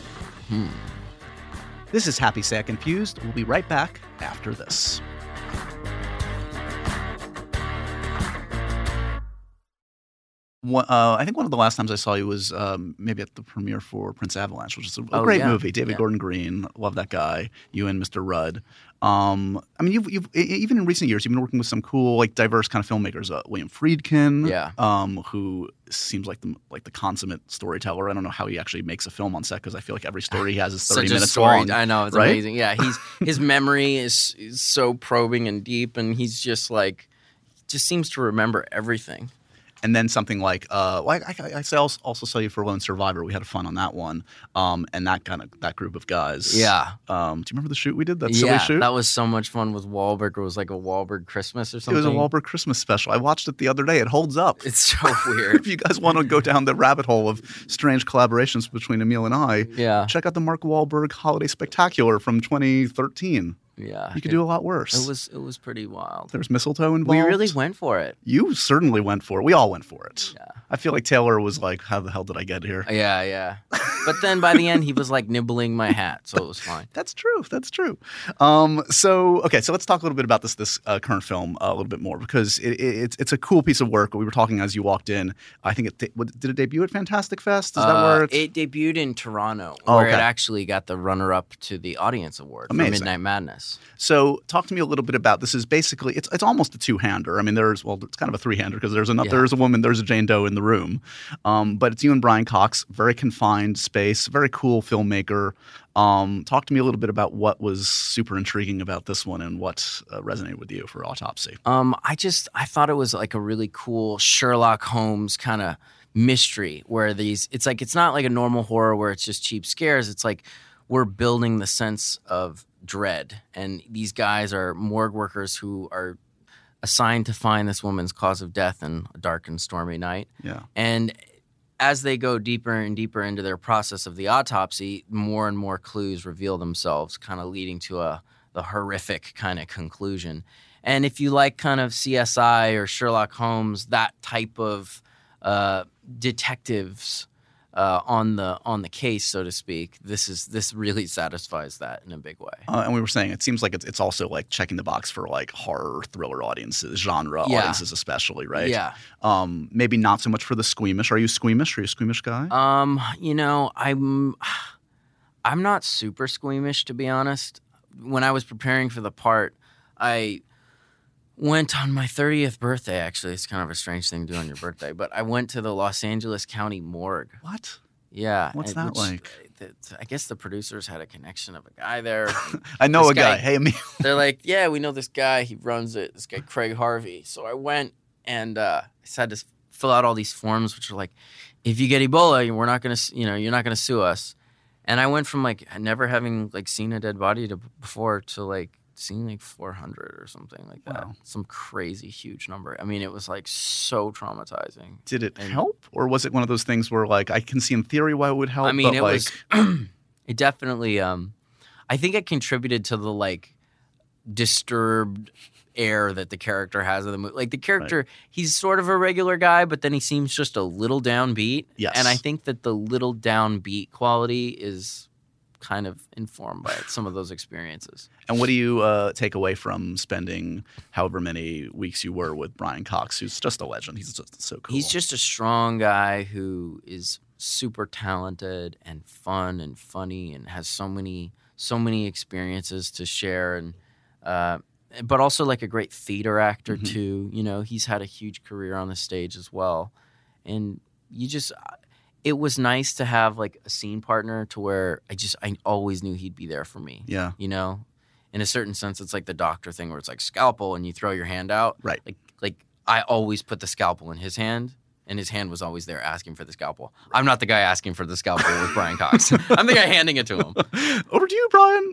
F: hmm.
D: This is Happy Sad Confused. We'll be right back after this. One, uh, I think one of the last times I saw you was um, maybe at the premiere for Prince Avalanche, which is a, a
F: Oh,
D: great
F: yeah.
D: movie. David
F: Yeah.
D: Gordon Green, love that guy. You and Mister Rudd. Um, I mean, you've, you've e- even in recent years, you've been working with some cool, like, diverse kind of filmmakers. Uh, William Friedkin,
F: Yeah.
D: um, who seems like the like the consummate storyteller. I don't know how he actually makes a film on set, because I feel like every story he has is thirty
F: Such a
D: minutes
F: story.
D: long.
F: I know, it's
D: right?
F: amazing. Yeah, he's his memory is, is so probing and deep, and he's just like, just seems to remember everything.
D: And then something like, uh, well, I, I, I also also saw you for Lone Survivor. We had fun on that one, um, and that kind of that group of guys.
F: Yeah.
D: Um, do you remember the shoot we did? That silly
F: yeah,
D: shoot.
F: that was so much fun with Wahlberg. It was like a Wahlberg Christmas or
D: it
F: something.
D: was a Wahlberg Christmas special. I watched it the other day. It holds up.
F: It's so weird.
D: If you guys want to go down the rabbit hole of strange collaborations between Emil and I,
F: Yeah.
D: check out the Mark Wahlberg Holiday Spectacular from twenty thirteen.
F: Yeah,
D: You could
F: it,
D: do a lot worse.
F: It was it was pretty wild.
D: There's mistletoe involved.
F: We really went for it.
D: You certainly went for it. We all went for it.
F: Yeah.
D: I feel like Taylor was like, how the hell did I get here?
F: Yeah, yeah. But then by the end, he was like nibbling my hat, so it was fine.
D: That's true. That's true. Um, so okay, so let's talk a little bit about this this uh, current film uh, a little bit more because it, it, it's it's a cool piece of work. We were talking as you walked in. I think it did, did it debut at Fantastic Fest? Is that
F: Uh,
D: where it's...
F: it debuted in Toronto,
D: Oh,
F: where
D: okay.
F: it actually got the runner-up to the Audience Award
D: Amazing.
F: for Midnight Madness.
D: So talk to me a little bit about this. Is basically it's it's almost a two-hander. I mean, there's well, it's kind of a three-hander because there's another
F: Yeah.
D: there's a woman, there's a Jane Doe in the room, um, but it's you and Brian Cox. Very confined space. Very cool filmmaker. Um, talk to me a little bit about what was super intriguing about this one and what uh, resonated with you for Autopsy.
F: Um, I just I thought it was like a really cool Sherlock Holmes kind of mystery where these it's like it's not like a normal horror where it's just cheap scares. It's like we're building the sense of dread, and these guys are morgue workers who are assigned to find this woman's cause of death in a dark and stormy night.
D: Yeah.
F: And as they go deeper and deeper into their process of the autopsy, more and more clues reveal themselves, kind of leading to a the horrific kind of conclusion. And if you like kind of C S I or Sherlock Holmes, that type of uh, detectives uh, on the on the case, so to speak, this is this really satisfies that in a big way.
D: Uh, and we were saying it seems like it's it's also like checking the box for like horror thriller audiences, genre
F: Yeah.
D: audiences especially, right?
F: Yeah.
D: Um, maybe not so much for the squeamish. Are you squeamish? Are you a squeamish guy?
F: Um, you know, I'm I'm not super squeamish, to be honest. When I was preparing for the part, I went on my thirtieth birthday, actually. It's kind of a strange thing to do on your birthday, but I went to the Los Angeles County morgue.
D: What?
F: Yeah.
D: What's
F: and-
D: that
F: which,
D: like?
F: uh, th- I guess the producers had a connection of a guy there.
D: I know
F: This
D: a guy.
F: guy-
D: Hey, me.
F: They're like, yeah, we know this guy. He runs it. This guy, Craig Harvey. So I went and uh, I just had to fill out all these forms, which are like, if you get Ebola, we're not going to, you know, you're not going to sue us. And I went from like never having like seen a dead body to before to like seeing like four hundred or something like that.
D: Wow.
F: Some crazy huge number. I mean, it was like so traumatizing.
D: Did it
F: And-
D: help, or was it one of those things where like I can see in theory why it would help?
F: I mean,
D: but
F: it
D: like,
F: was, it definitely, um, I think it contributed to the like disturbed air that the character has in the movie. Like the character, he's sort of a regular guy, but then he seems just a little downbeat.
D: Yes.
F: And I think that the little downbeat quality is kind of informed by some of those experiences.
D: And what do you uh, take away from spending however many weeks you were with Brian Cox, who's just a legend? He's just so cool.
F: He's just a strong guy who is super talented and fun and funny and has so many so many experiences to share, and uh, but also like a great theater actor
D: Mm-hmm.
F: too. You know, he's had a huge career on the stage as well, and you just. It was nice to have like a scene partner to where I just I always knew he'd be there for me.
D: Yeah.
F: You know, in a certain sense, it's like the doctor thing where it's like scalpel and you throw your hand out.
D: Right.
F: Like like I always put the scalpel in his hand, and his hand was always there asking for the scalpel. I'm not the guy asking for the scalpel with Brian Cox. I'm the guy handing it to him.
D: Over to you, Brian.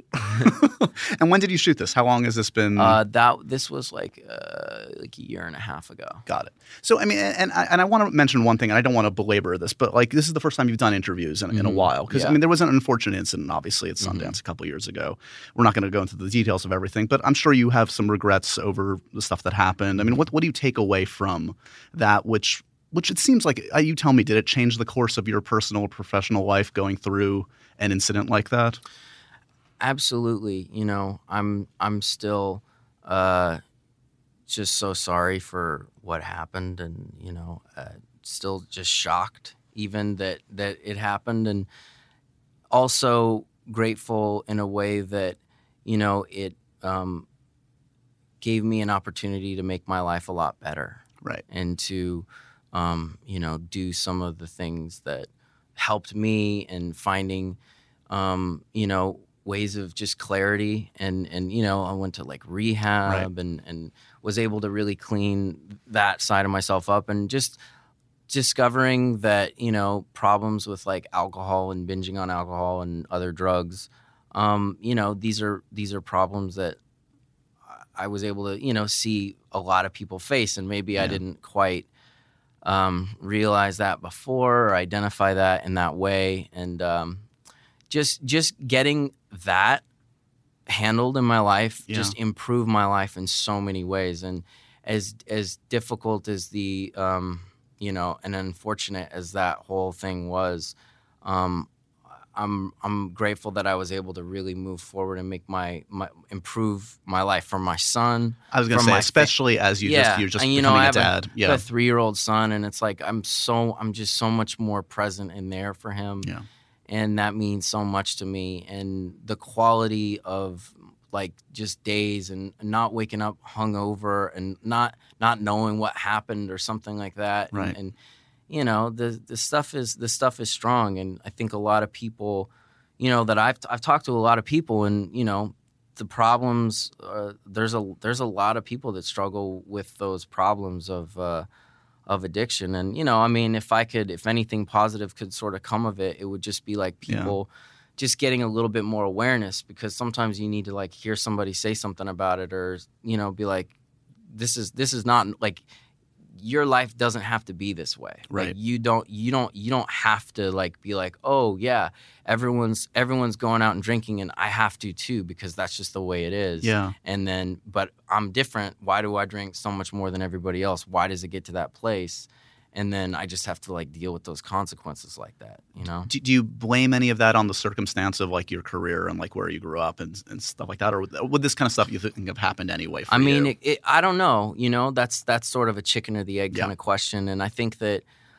D: And when did you shoot this? How long has this been?
F: Uh, that this was like uh, like a year and a half ago.
D: Got it. So, I mean, and, and I, and I want to mention one thing, and I don't want to belabor this, but like this is the first time you've done interviews in, in a
F: Mhm.
D: while. Because, I
F: Yeah.
D: mean, there was an unfortunate incident, obviously, at Sundance a couple years ago. We're not going to go into the details of everything, but I'm sure you have some regrets over the stuff that happened. I mean, what, what do you take away from that, which, which it seems like, uh, you tell me, did it change the course of your personal or professional life going through an incident like that?
F: Absolutely. You know, I'm I'm still uh, just so sorry for what happened, and you know, uh, still just shocked even that that it happened, and also grateful in a way that you know it um, gave me an opportunity to make my life a lot better,
D: Right.
F: and to um, you know do some of the things that helped me in finding um, you know. ways of just clarity, and and you know I went to like rehab
D: Right.
F: and and was able to really clean that side of myself up, and just discovering that you know problems with like alcohol and binging on alcohol and other drugs, um, you know these are these are problems that I was able to you know see a lot of people face, and maybe I
D: Yeah.
F: didn't quite um, realize that before or identify that in that way, and um, just just getting that handled in my life
D: Yeah.
F: just improved my life in so many ways. And as as difficult as the um, you know and unfortunate as that whole thing was, um, I'm I'm grateful that I was able to really move forward and make my, my improve my life for my son.
D: I was going to say, especially as you
F: yeah.
D: just you're just
F: and, you
D: becoming
F: know, I
D: a
F: have
D: dad.
F: A,
D: yeah,
F: a three-year-old son, and it's like I'm so I'm just so much more present and there for him.
D: Yeah.
F: And that means so much to me. And the quality of like just days and not waking up hungover and not not knowing what happened or something like that.
D: Right.
F: And, and you know, the the stuff is the stuff is strong. And I think a lot of people, you know, that I've I've talked to a lot of people, and you know, the problems. Uh, there's a there's a lot of people that struggle with those problems of. Uh, of addiction. And, you know, I mean, if I could, if anything positive could sort of come of it, it would just be like people yeah. just getting a little bit more awareness, because sometimes you need to like hear somebody say something about it, or, you know, be like, this is, this is not like, your life doesn't have to be this way.
D: Right.
F: Like, you don't, you don't, you don't have to like be like, oh yeah, everyone's, everyone's going out and drinking and I have to too, because that's just the way it is.
D: Yeah.
F: And then, but I'm different. Why do I drink so much more than everybody else? Why does it get to that place? And then I just have to like deal with those consequences like that, you know?
D: Do, do you blame any of that on the circumstance of like your career and like where you grew up and, and stuff like that? Or would, would this kind of stuff you think have happened anyway for
F: I mean,
D: you?
F: It, it, I don't know. You know, that's that's sort of a chicken or the egg
D: Yeah.
F: kind of question. And I think that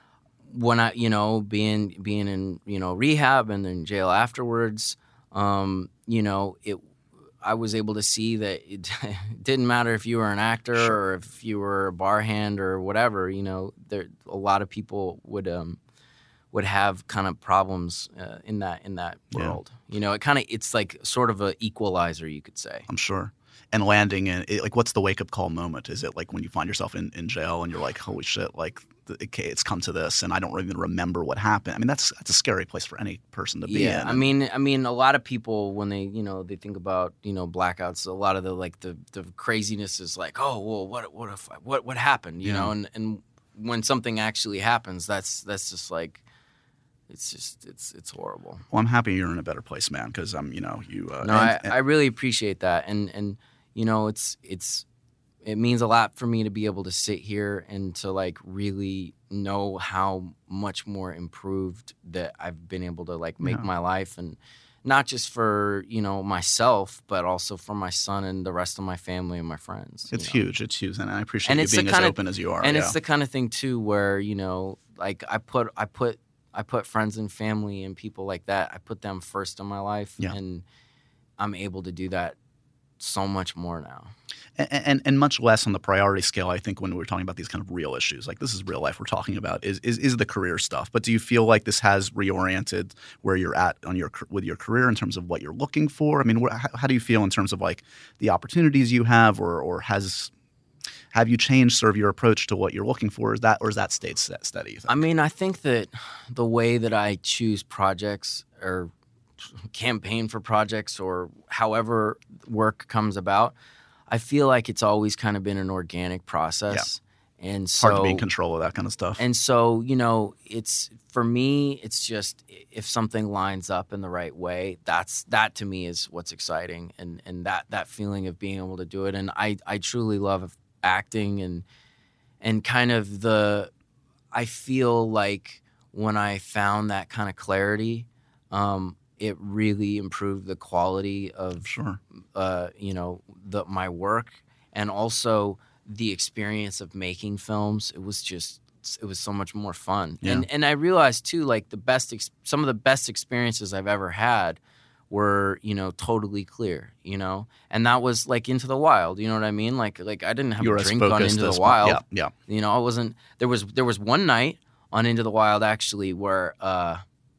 F: when I, you know, being being in, you know, rehab and then jail afterwards, um, you know, it. I was able to see that it didn't matter if you were an actor
D: Sure.
F: or if you were a bar hand or whatever. You know, there a lot of people would um, would have kind of problems uh, in that in that
D: Yeah.
F: world. You know, it kind of it's like sort of an equalizer, you could say.
D: I'm sure. And landing in it, like, what's the wake up call moment? Is it like when you find yourself in, in jail and you're like, holy shit, like, okay, it's come to this, and I don't even remember what happened. I mean, that's that's a scary place for any person to be
F: yeah,
D: in.
F: I mean, I mean, a lot of people when they, you know, they think about, you know, blackouts. A lot of the like the, the craziness is like, oh, well, what what if I, what what happened, you
D: Yeah.
F: know? And and when something actually happens, that's that's just like, it's just it's it's horrible.
D: Well, I'm happy you're in a better place, man, because I'm, you know, you. Uh,
F: No,
D: and-
F: I,
D: and-
F: I really appreciate that, and and you know, it's it's it means a lot for me to be able to sit here and to like really know how much more improved that I've been able to like make
D: Yeah.
F: my life, and not just for, you know, myself, but also for my son and the rest of my family and my friends. you
D: It's
F: know?
D: huge. It's huge, and I appreciate
F: And
D: you
F: it's the
D: being as
F: kind of-
D: open as you are.
F: And
D: yeah.
F: it's the kind of thing too where, you know, like I put I put I put friends and family and people like that, I put them first in my life,
D: Yeah.
F: and I'm able to do that so much more now.
D: And, and and much less on the priority scale, I think, when we're talking about these kind of real issues, like this is real life we're talking about, is is, is the career stuff. But do you feel like this has reoriented where you're at on your with your career in terms of what you're looking for? I mean, wh- how, how do you feel in terms of like the opportunities you have, or or has have you changed sort of your approach to what you're looking for? Is that or is that stayed st- steady? You think?
F: I mean, I think that the way that I choose projects or campaign for projects or however work comes about, I feel like it's always kind of been an organic process. And
D: It's
F: so
D: hard to be in control of that kind of stuff.
F: And so, you know, it's for me, it's just if something lines up in the right way, that's that to me is what's exciting, and and that that feeling of being able to do it. And I I truly love acting, and and kind of the I feel like when I found that kind of clarity, um, it really improved the quality of
D: Sure.
F: uh, you know, the my work, and also the experience of making films. It was just, it was so much more fun.
D: Yeah.
F: And and I realized too, like the best, ex- some of the best experiences I've ever had were, you know, totally clear, you know, and that was like Into the Wild. You know what I mean? Like, like I didn't have
D: You were
F: a
D: as
F: drink on
D: focused
F: Into
D: as
F: the
D: po-
F: Wild.
D: Yeah, yeah.
F: You know, I wasn't, there was, there was one night on Into the Wild actually where uh,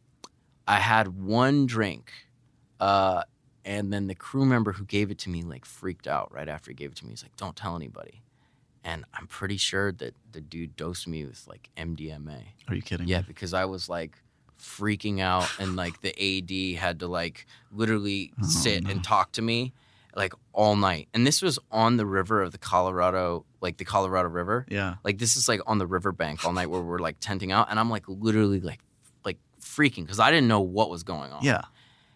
F: I had one drink, uh, and then the crew member who gave it to me like freaked out right after he gave it to me. He's like, don't tell anybody. And I'm pretty sure that the dude dosed me with like M D M A.
D: Are you kidding?
F: Yeah, because I was like freaking out, and like the A D had to like literally
D: Oh,
F: sit
D: no.
F: and talk to me like all night. And this was on the river of the Colorado, like the Colorado River.
D: Yeah.
F: Like this is like on the riverbank all night where we're like tenting out, and I'm like literally like like freaking because I didn't know what was going on.
D: Yeah.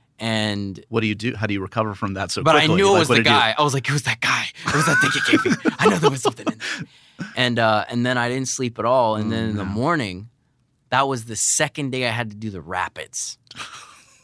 F: And
D: What do you do? How do you recover from that so
F: but
D: quickly?
F: I knew it
D: Like,
F: was
D: what
F: the
D: did you-
F: guy. I was like, it was that guy. It was that thing you gave me. I know there was something in there. And uh, and then I didn't sleep at all. And
D: Oh,
F: then in the
D: no.
F: morning, that was the second day I had to do the rapids.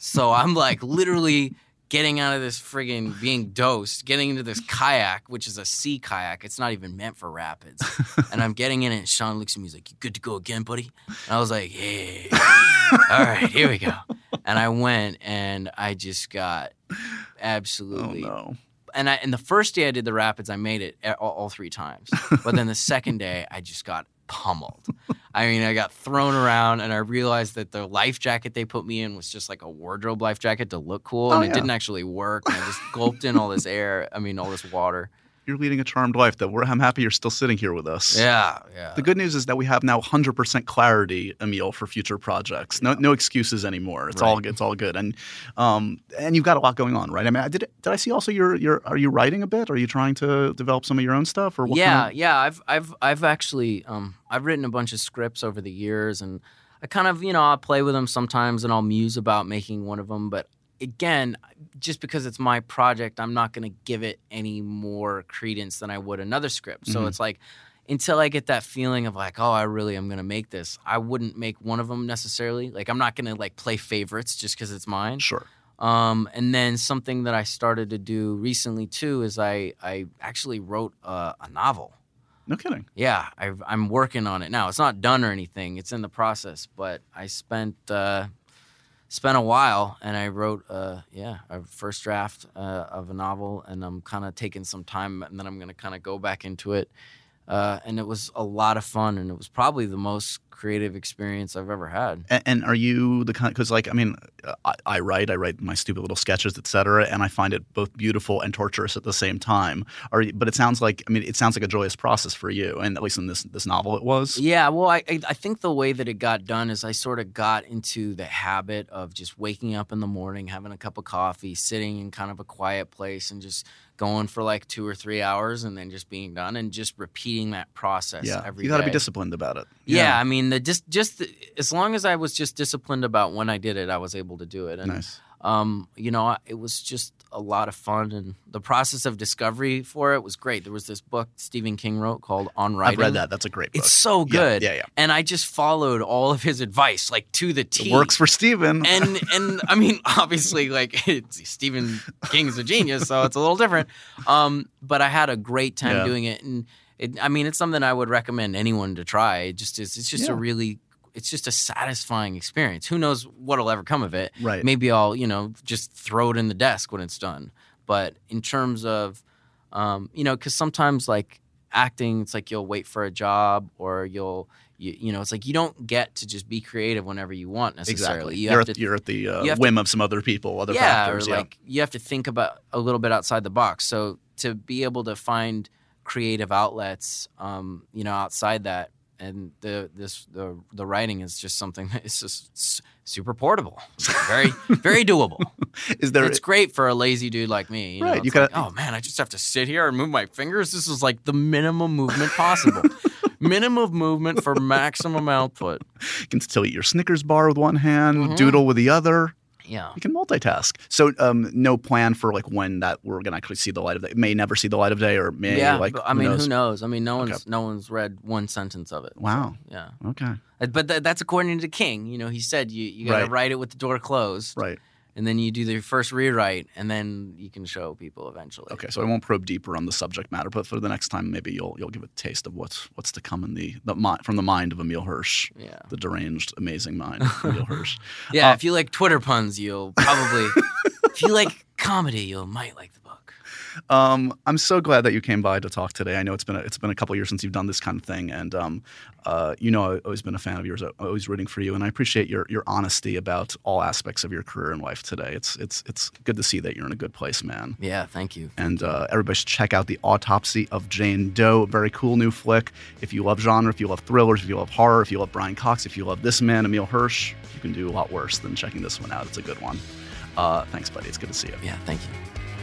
F: So I'm like literally getting out of this friggin' being dosed, getting into this kayak, which is a sea kayak. It's not even meant for rapids. And I'm getting in it, and Sean looks at me, he's like, "You good to go again, buddy?" And I was like, "Yeah. All right, here we go." And I went, and I just got absolutely...
D: Oh, no.
F: And, I, and the first day I did the rapids, I made it all, all three times. But then the second day, I just got pummeled. I mean, I got thrown around, and I realized that the life jacket they put me in was just like a wardrobe life jacket to look cool, and
D: oh,
F: it
D: yeah.
F: didn't actually work. And I just gulped in all this air. I mean, all this water.
D: You're leading a charmed life, though. We're, I'm happy you're still sitting here with us.
F: Yeah, yeah.
D: The good news is that we have now one hundred percent clarity, Emil, for future projects. No, no excuses anymore. It's
F: Right.
D: all it's all good, and um, and you've got a lot going on, right? I mean, I did did I see also you're you're are you writing a bit? Are you trying to develop some of your own stuff, or what
F: yeah,
D: kind of-
F: yeah. I've I've I've actually um I've written a bunch of scripts over the years, and I kind of you know I'll play with them sometimes, and I'll muse about making one of them, but. Again, just because it's my project, I'm not going to give it any more credence than I would another script. So
D: Mhm.
F: it's like, until I get that feeling of like, oh, I really am going to make this, I wouldn't make one of them necessarily. Like, I'm not going to like play favorites just because it's mine.
D: Sure.
F: Um, and then something that I started to do recently too is I I actually wrote a, a novel.
D: No kidding.
F: Yeah, I've, I'm working on it now. It's not done or anything. It's in the process. But I spent uh, spent a while, and I wrote, uh, yeah, a first draft uh, of a novel, and I'm kind of taking some time, and then I'm going to kind of go back into it. Uh, and it was a lot of fun, and it was probably the most creative experience I've ever had.
D: And, and are you the kind? Because like I mean, I, I write, I write my stupid little sketches, et cetera, and I find it both beautiful and torturous at the same time. Are you, but it sounds like I mean, it sounds like a joyous process for you, and at least in this this novel, it was.
F: Yeah, well, I I think the way that it got done is I sort of got into the habit of just waking up in the morning, having a cup of coffee, sitting in kind of a quiet place, and just going for like two or three hours, and then just being done, and just repeating that process
D: Yeah,
F: every
D: you got to
F: day.
D: be disciplined about it.
F: Yeah, I mean, the just just the, as long as I was just disciplined about when I did it, I was able to do it. And,
D: Nice.
F: Um, you know, I- it was just a lot of fun, and the process of discovery for it was great. There was this book Stephen King wrote called On Writing.
D: I've read that. That's a great book.
F: It's so
D: Yeah,
F: good.
D: Yeah, yeah.
F: And I just followed all of his advice, like to the T.
D: It works for Stephen.
F: And and I mean, obviously, like it's, Stephen King's a genius, so it's a little different. Um, but I had a great time
D: Yeah.
F: doing it, and it, I mean, it's something I would recommend anyone to try. It just is. It's just
D: Yeah.
F: a really. It's just a satisfying experience. Who knows what'll ever come of it?
D: Right.
F: Maybe I'll, you know, just throw it in the desk when it's done. But in terms of, um, you know, because sometimes like acting, it's like you'll wait for a job, or you'll, you, you know, it's like you don't get to just be creative whenever you want necessarily.
D: Exactly.
F: You
D: You are
F: have
D: at,
F: to,
D: you're at the uh,
F: you have to-
D: whim of some other people, other
F: yeah,
D: factors.
F: or
D: Yeah.
F: like you have to think about a little bit outside the box. So to be able to find creative outlets, um, you know, outside that. And the this the the writing is just something that is just s- super portable, very very doable.
D: Is there?
F: It's great for a lazy dude like me. You know?
D: Right,
F: It's
D: you
F: like,
D: gotta-
F: oh man, I just have to sit here and move my fingers. This is like the minimum movement possible. Minimum movement for maximum output.
D: You can still eat your Snickers bar with one hand,
F: Mhm.
D: doodle with the other.
F: Yeah.
D: You can multitask. So, um, no plan for like when that we're gonna actually see the light of day. It may never see the light of day, or may
F: Yeah,
D: like.
F: but, I mean,
D: knows?
F: who knows? I mean, no
D: Okay.
F: one's no one's read one sentence of it. so,
D: Wow.
F: yeah.
D: Okay.
F: Uh, But th- that's according to King. You know, he said you you got to
D: Right.
F: write it with the door closed,
D: Right.
F: and then you do the first rewrite, and then you can show people eventually.
D: Okay. So I won't probe deeper on the subject matter, but for the next time, maybe you'll you'll give a taste of what's what's to come in the the mi- from the mind of Emil Hirsch,
F: Yeah.
D: the deranged, amazing mind of Emil Hirsch.
F: Yeah,
D: Uh,
F: if you like Twitter puns, you'll probably. If you like comedy, you might like the book.
D: Um, I'm so glad that you came by to talk today. I know it's been a, it's been a couple years since you've done this kind of thing, and um, uh, you know I've always been a fan of yours. I'm always rooting for you, and I appreciate your your honesty about all aspects of your career and life today. It's it's it's good to see that you're in a good place, man.
F: Yeah, thank you.
D: And uh, everybody should check out The Autopsy of Jane Doe. A very cool new flick. If you love genre, if you love thrillers, if you love horror, if you love Brian Cox, if you love this man, Emil Hirsch, you can do a lot worse than checking this one out. It's a good one. Uh, thanks, buddy. It's good to see you.
F: Yeah, thank you.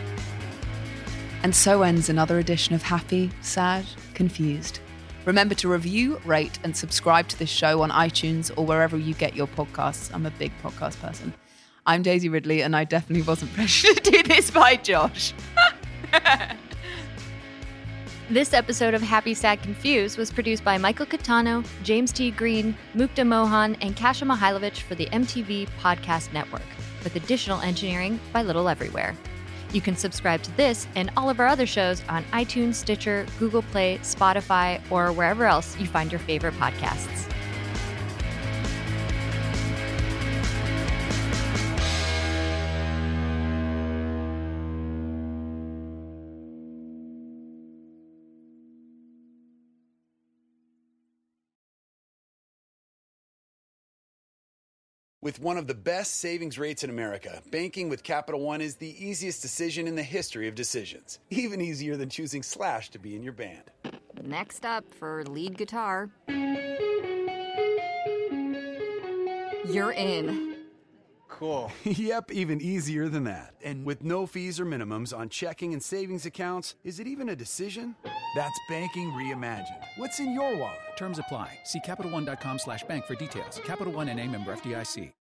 G: And so ends another edition of Happy, Sad, Confused. Remember to review, rate, and subscribe to this show on iTunes or wherever you get your podcasts. I'm a big podcast person. I'm Daisy Ridley, and I definitely wasn't pressured to do this by Josh.
H: This episode of Happy, Sad, Confused was produced by Michael Catano, James T. Green, Mukta Mohan, and Kasia Mihailovich for the M T V Podcast Network. with additional engineering by Little Everywhere. You can subscribe to this and all of our other shows on iTunes, Stitcher, Google Play, Spotify, or wherever else you find your favorite podcasts.
I: With one of the best savings rates in America, banking with Capital One is the easiest decision in the history of decisions. Even easier than choosing Slash to be in your band.
J: Next up for lead guitar. You're in.
I: Cool. Yep, even easier than that. And with no fees or minimums on checking and savings accounts, is it even a decision? That's banking reimagined. What's in your wallet?
K: Terms apply. See CapitalOne.com slash bank for details. Capital One N A member F D I C.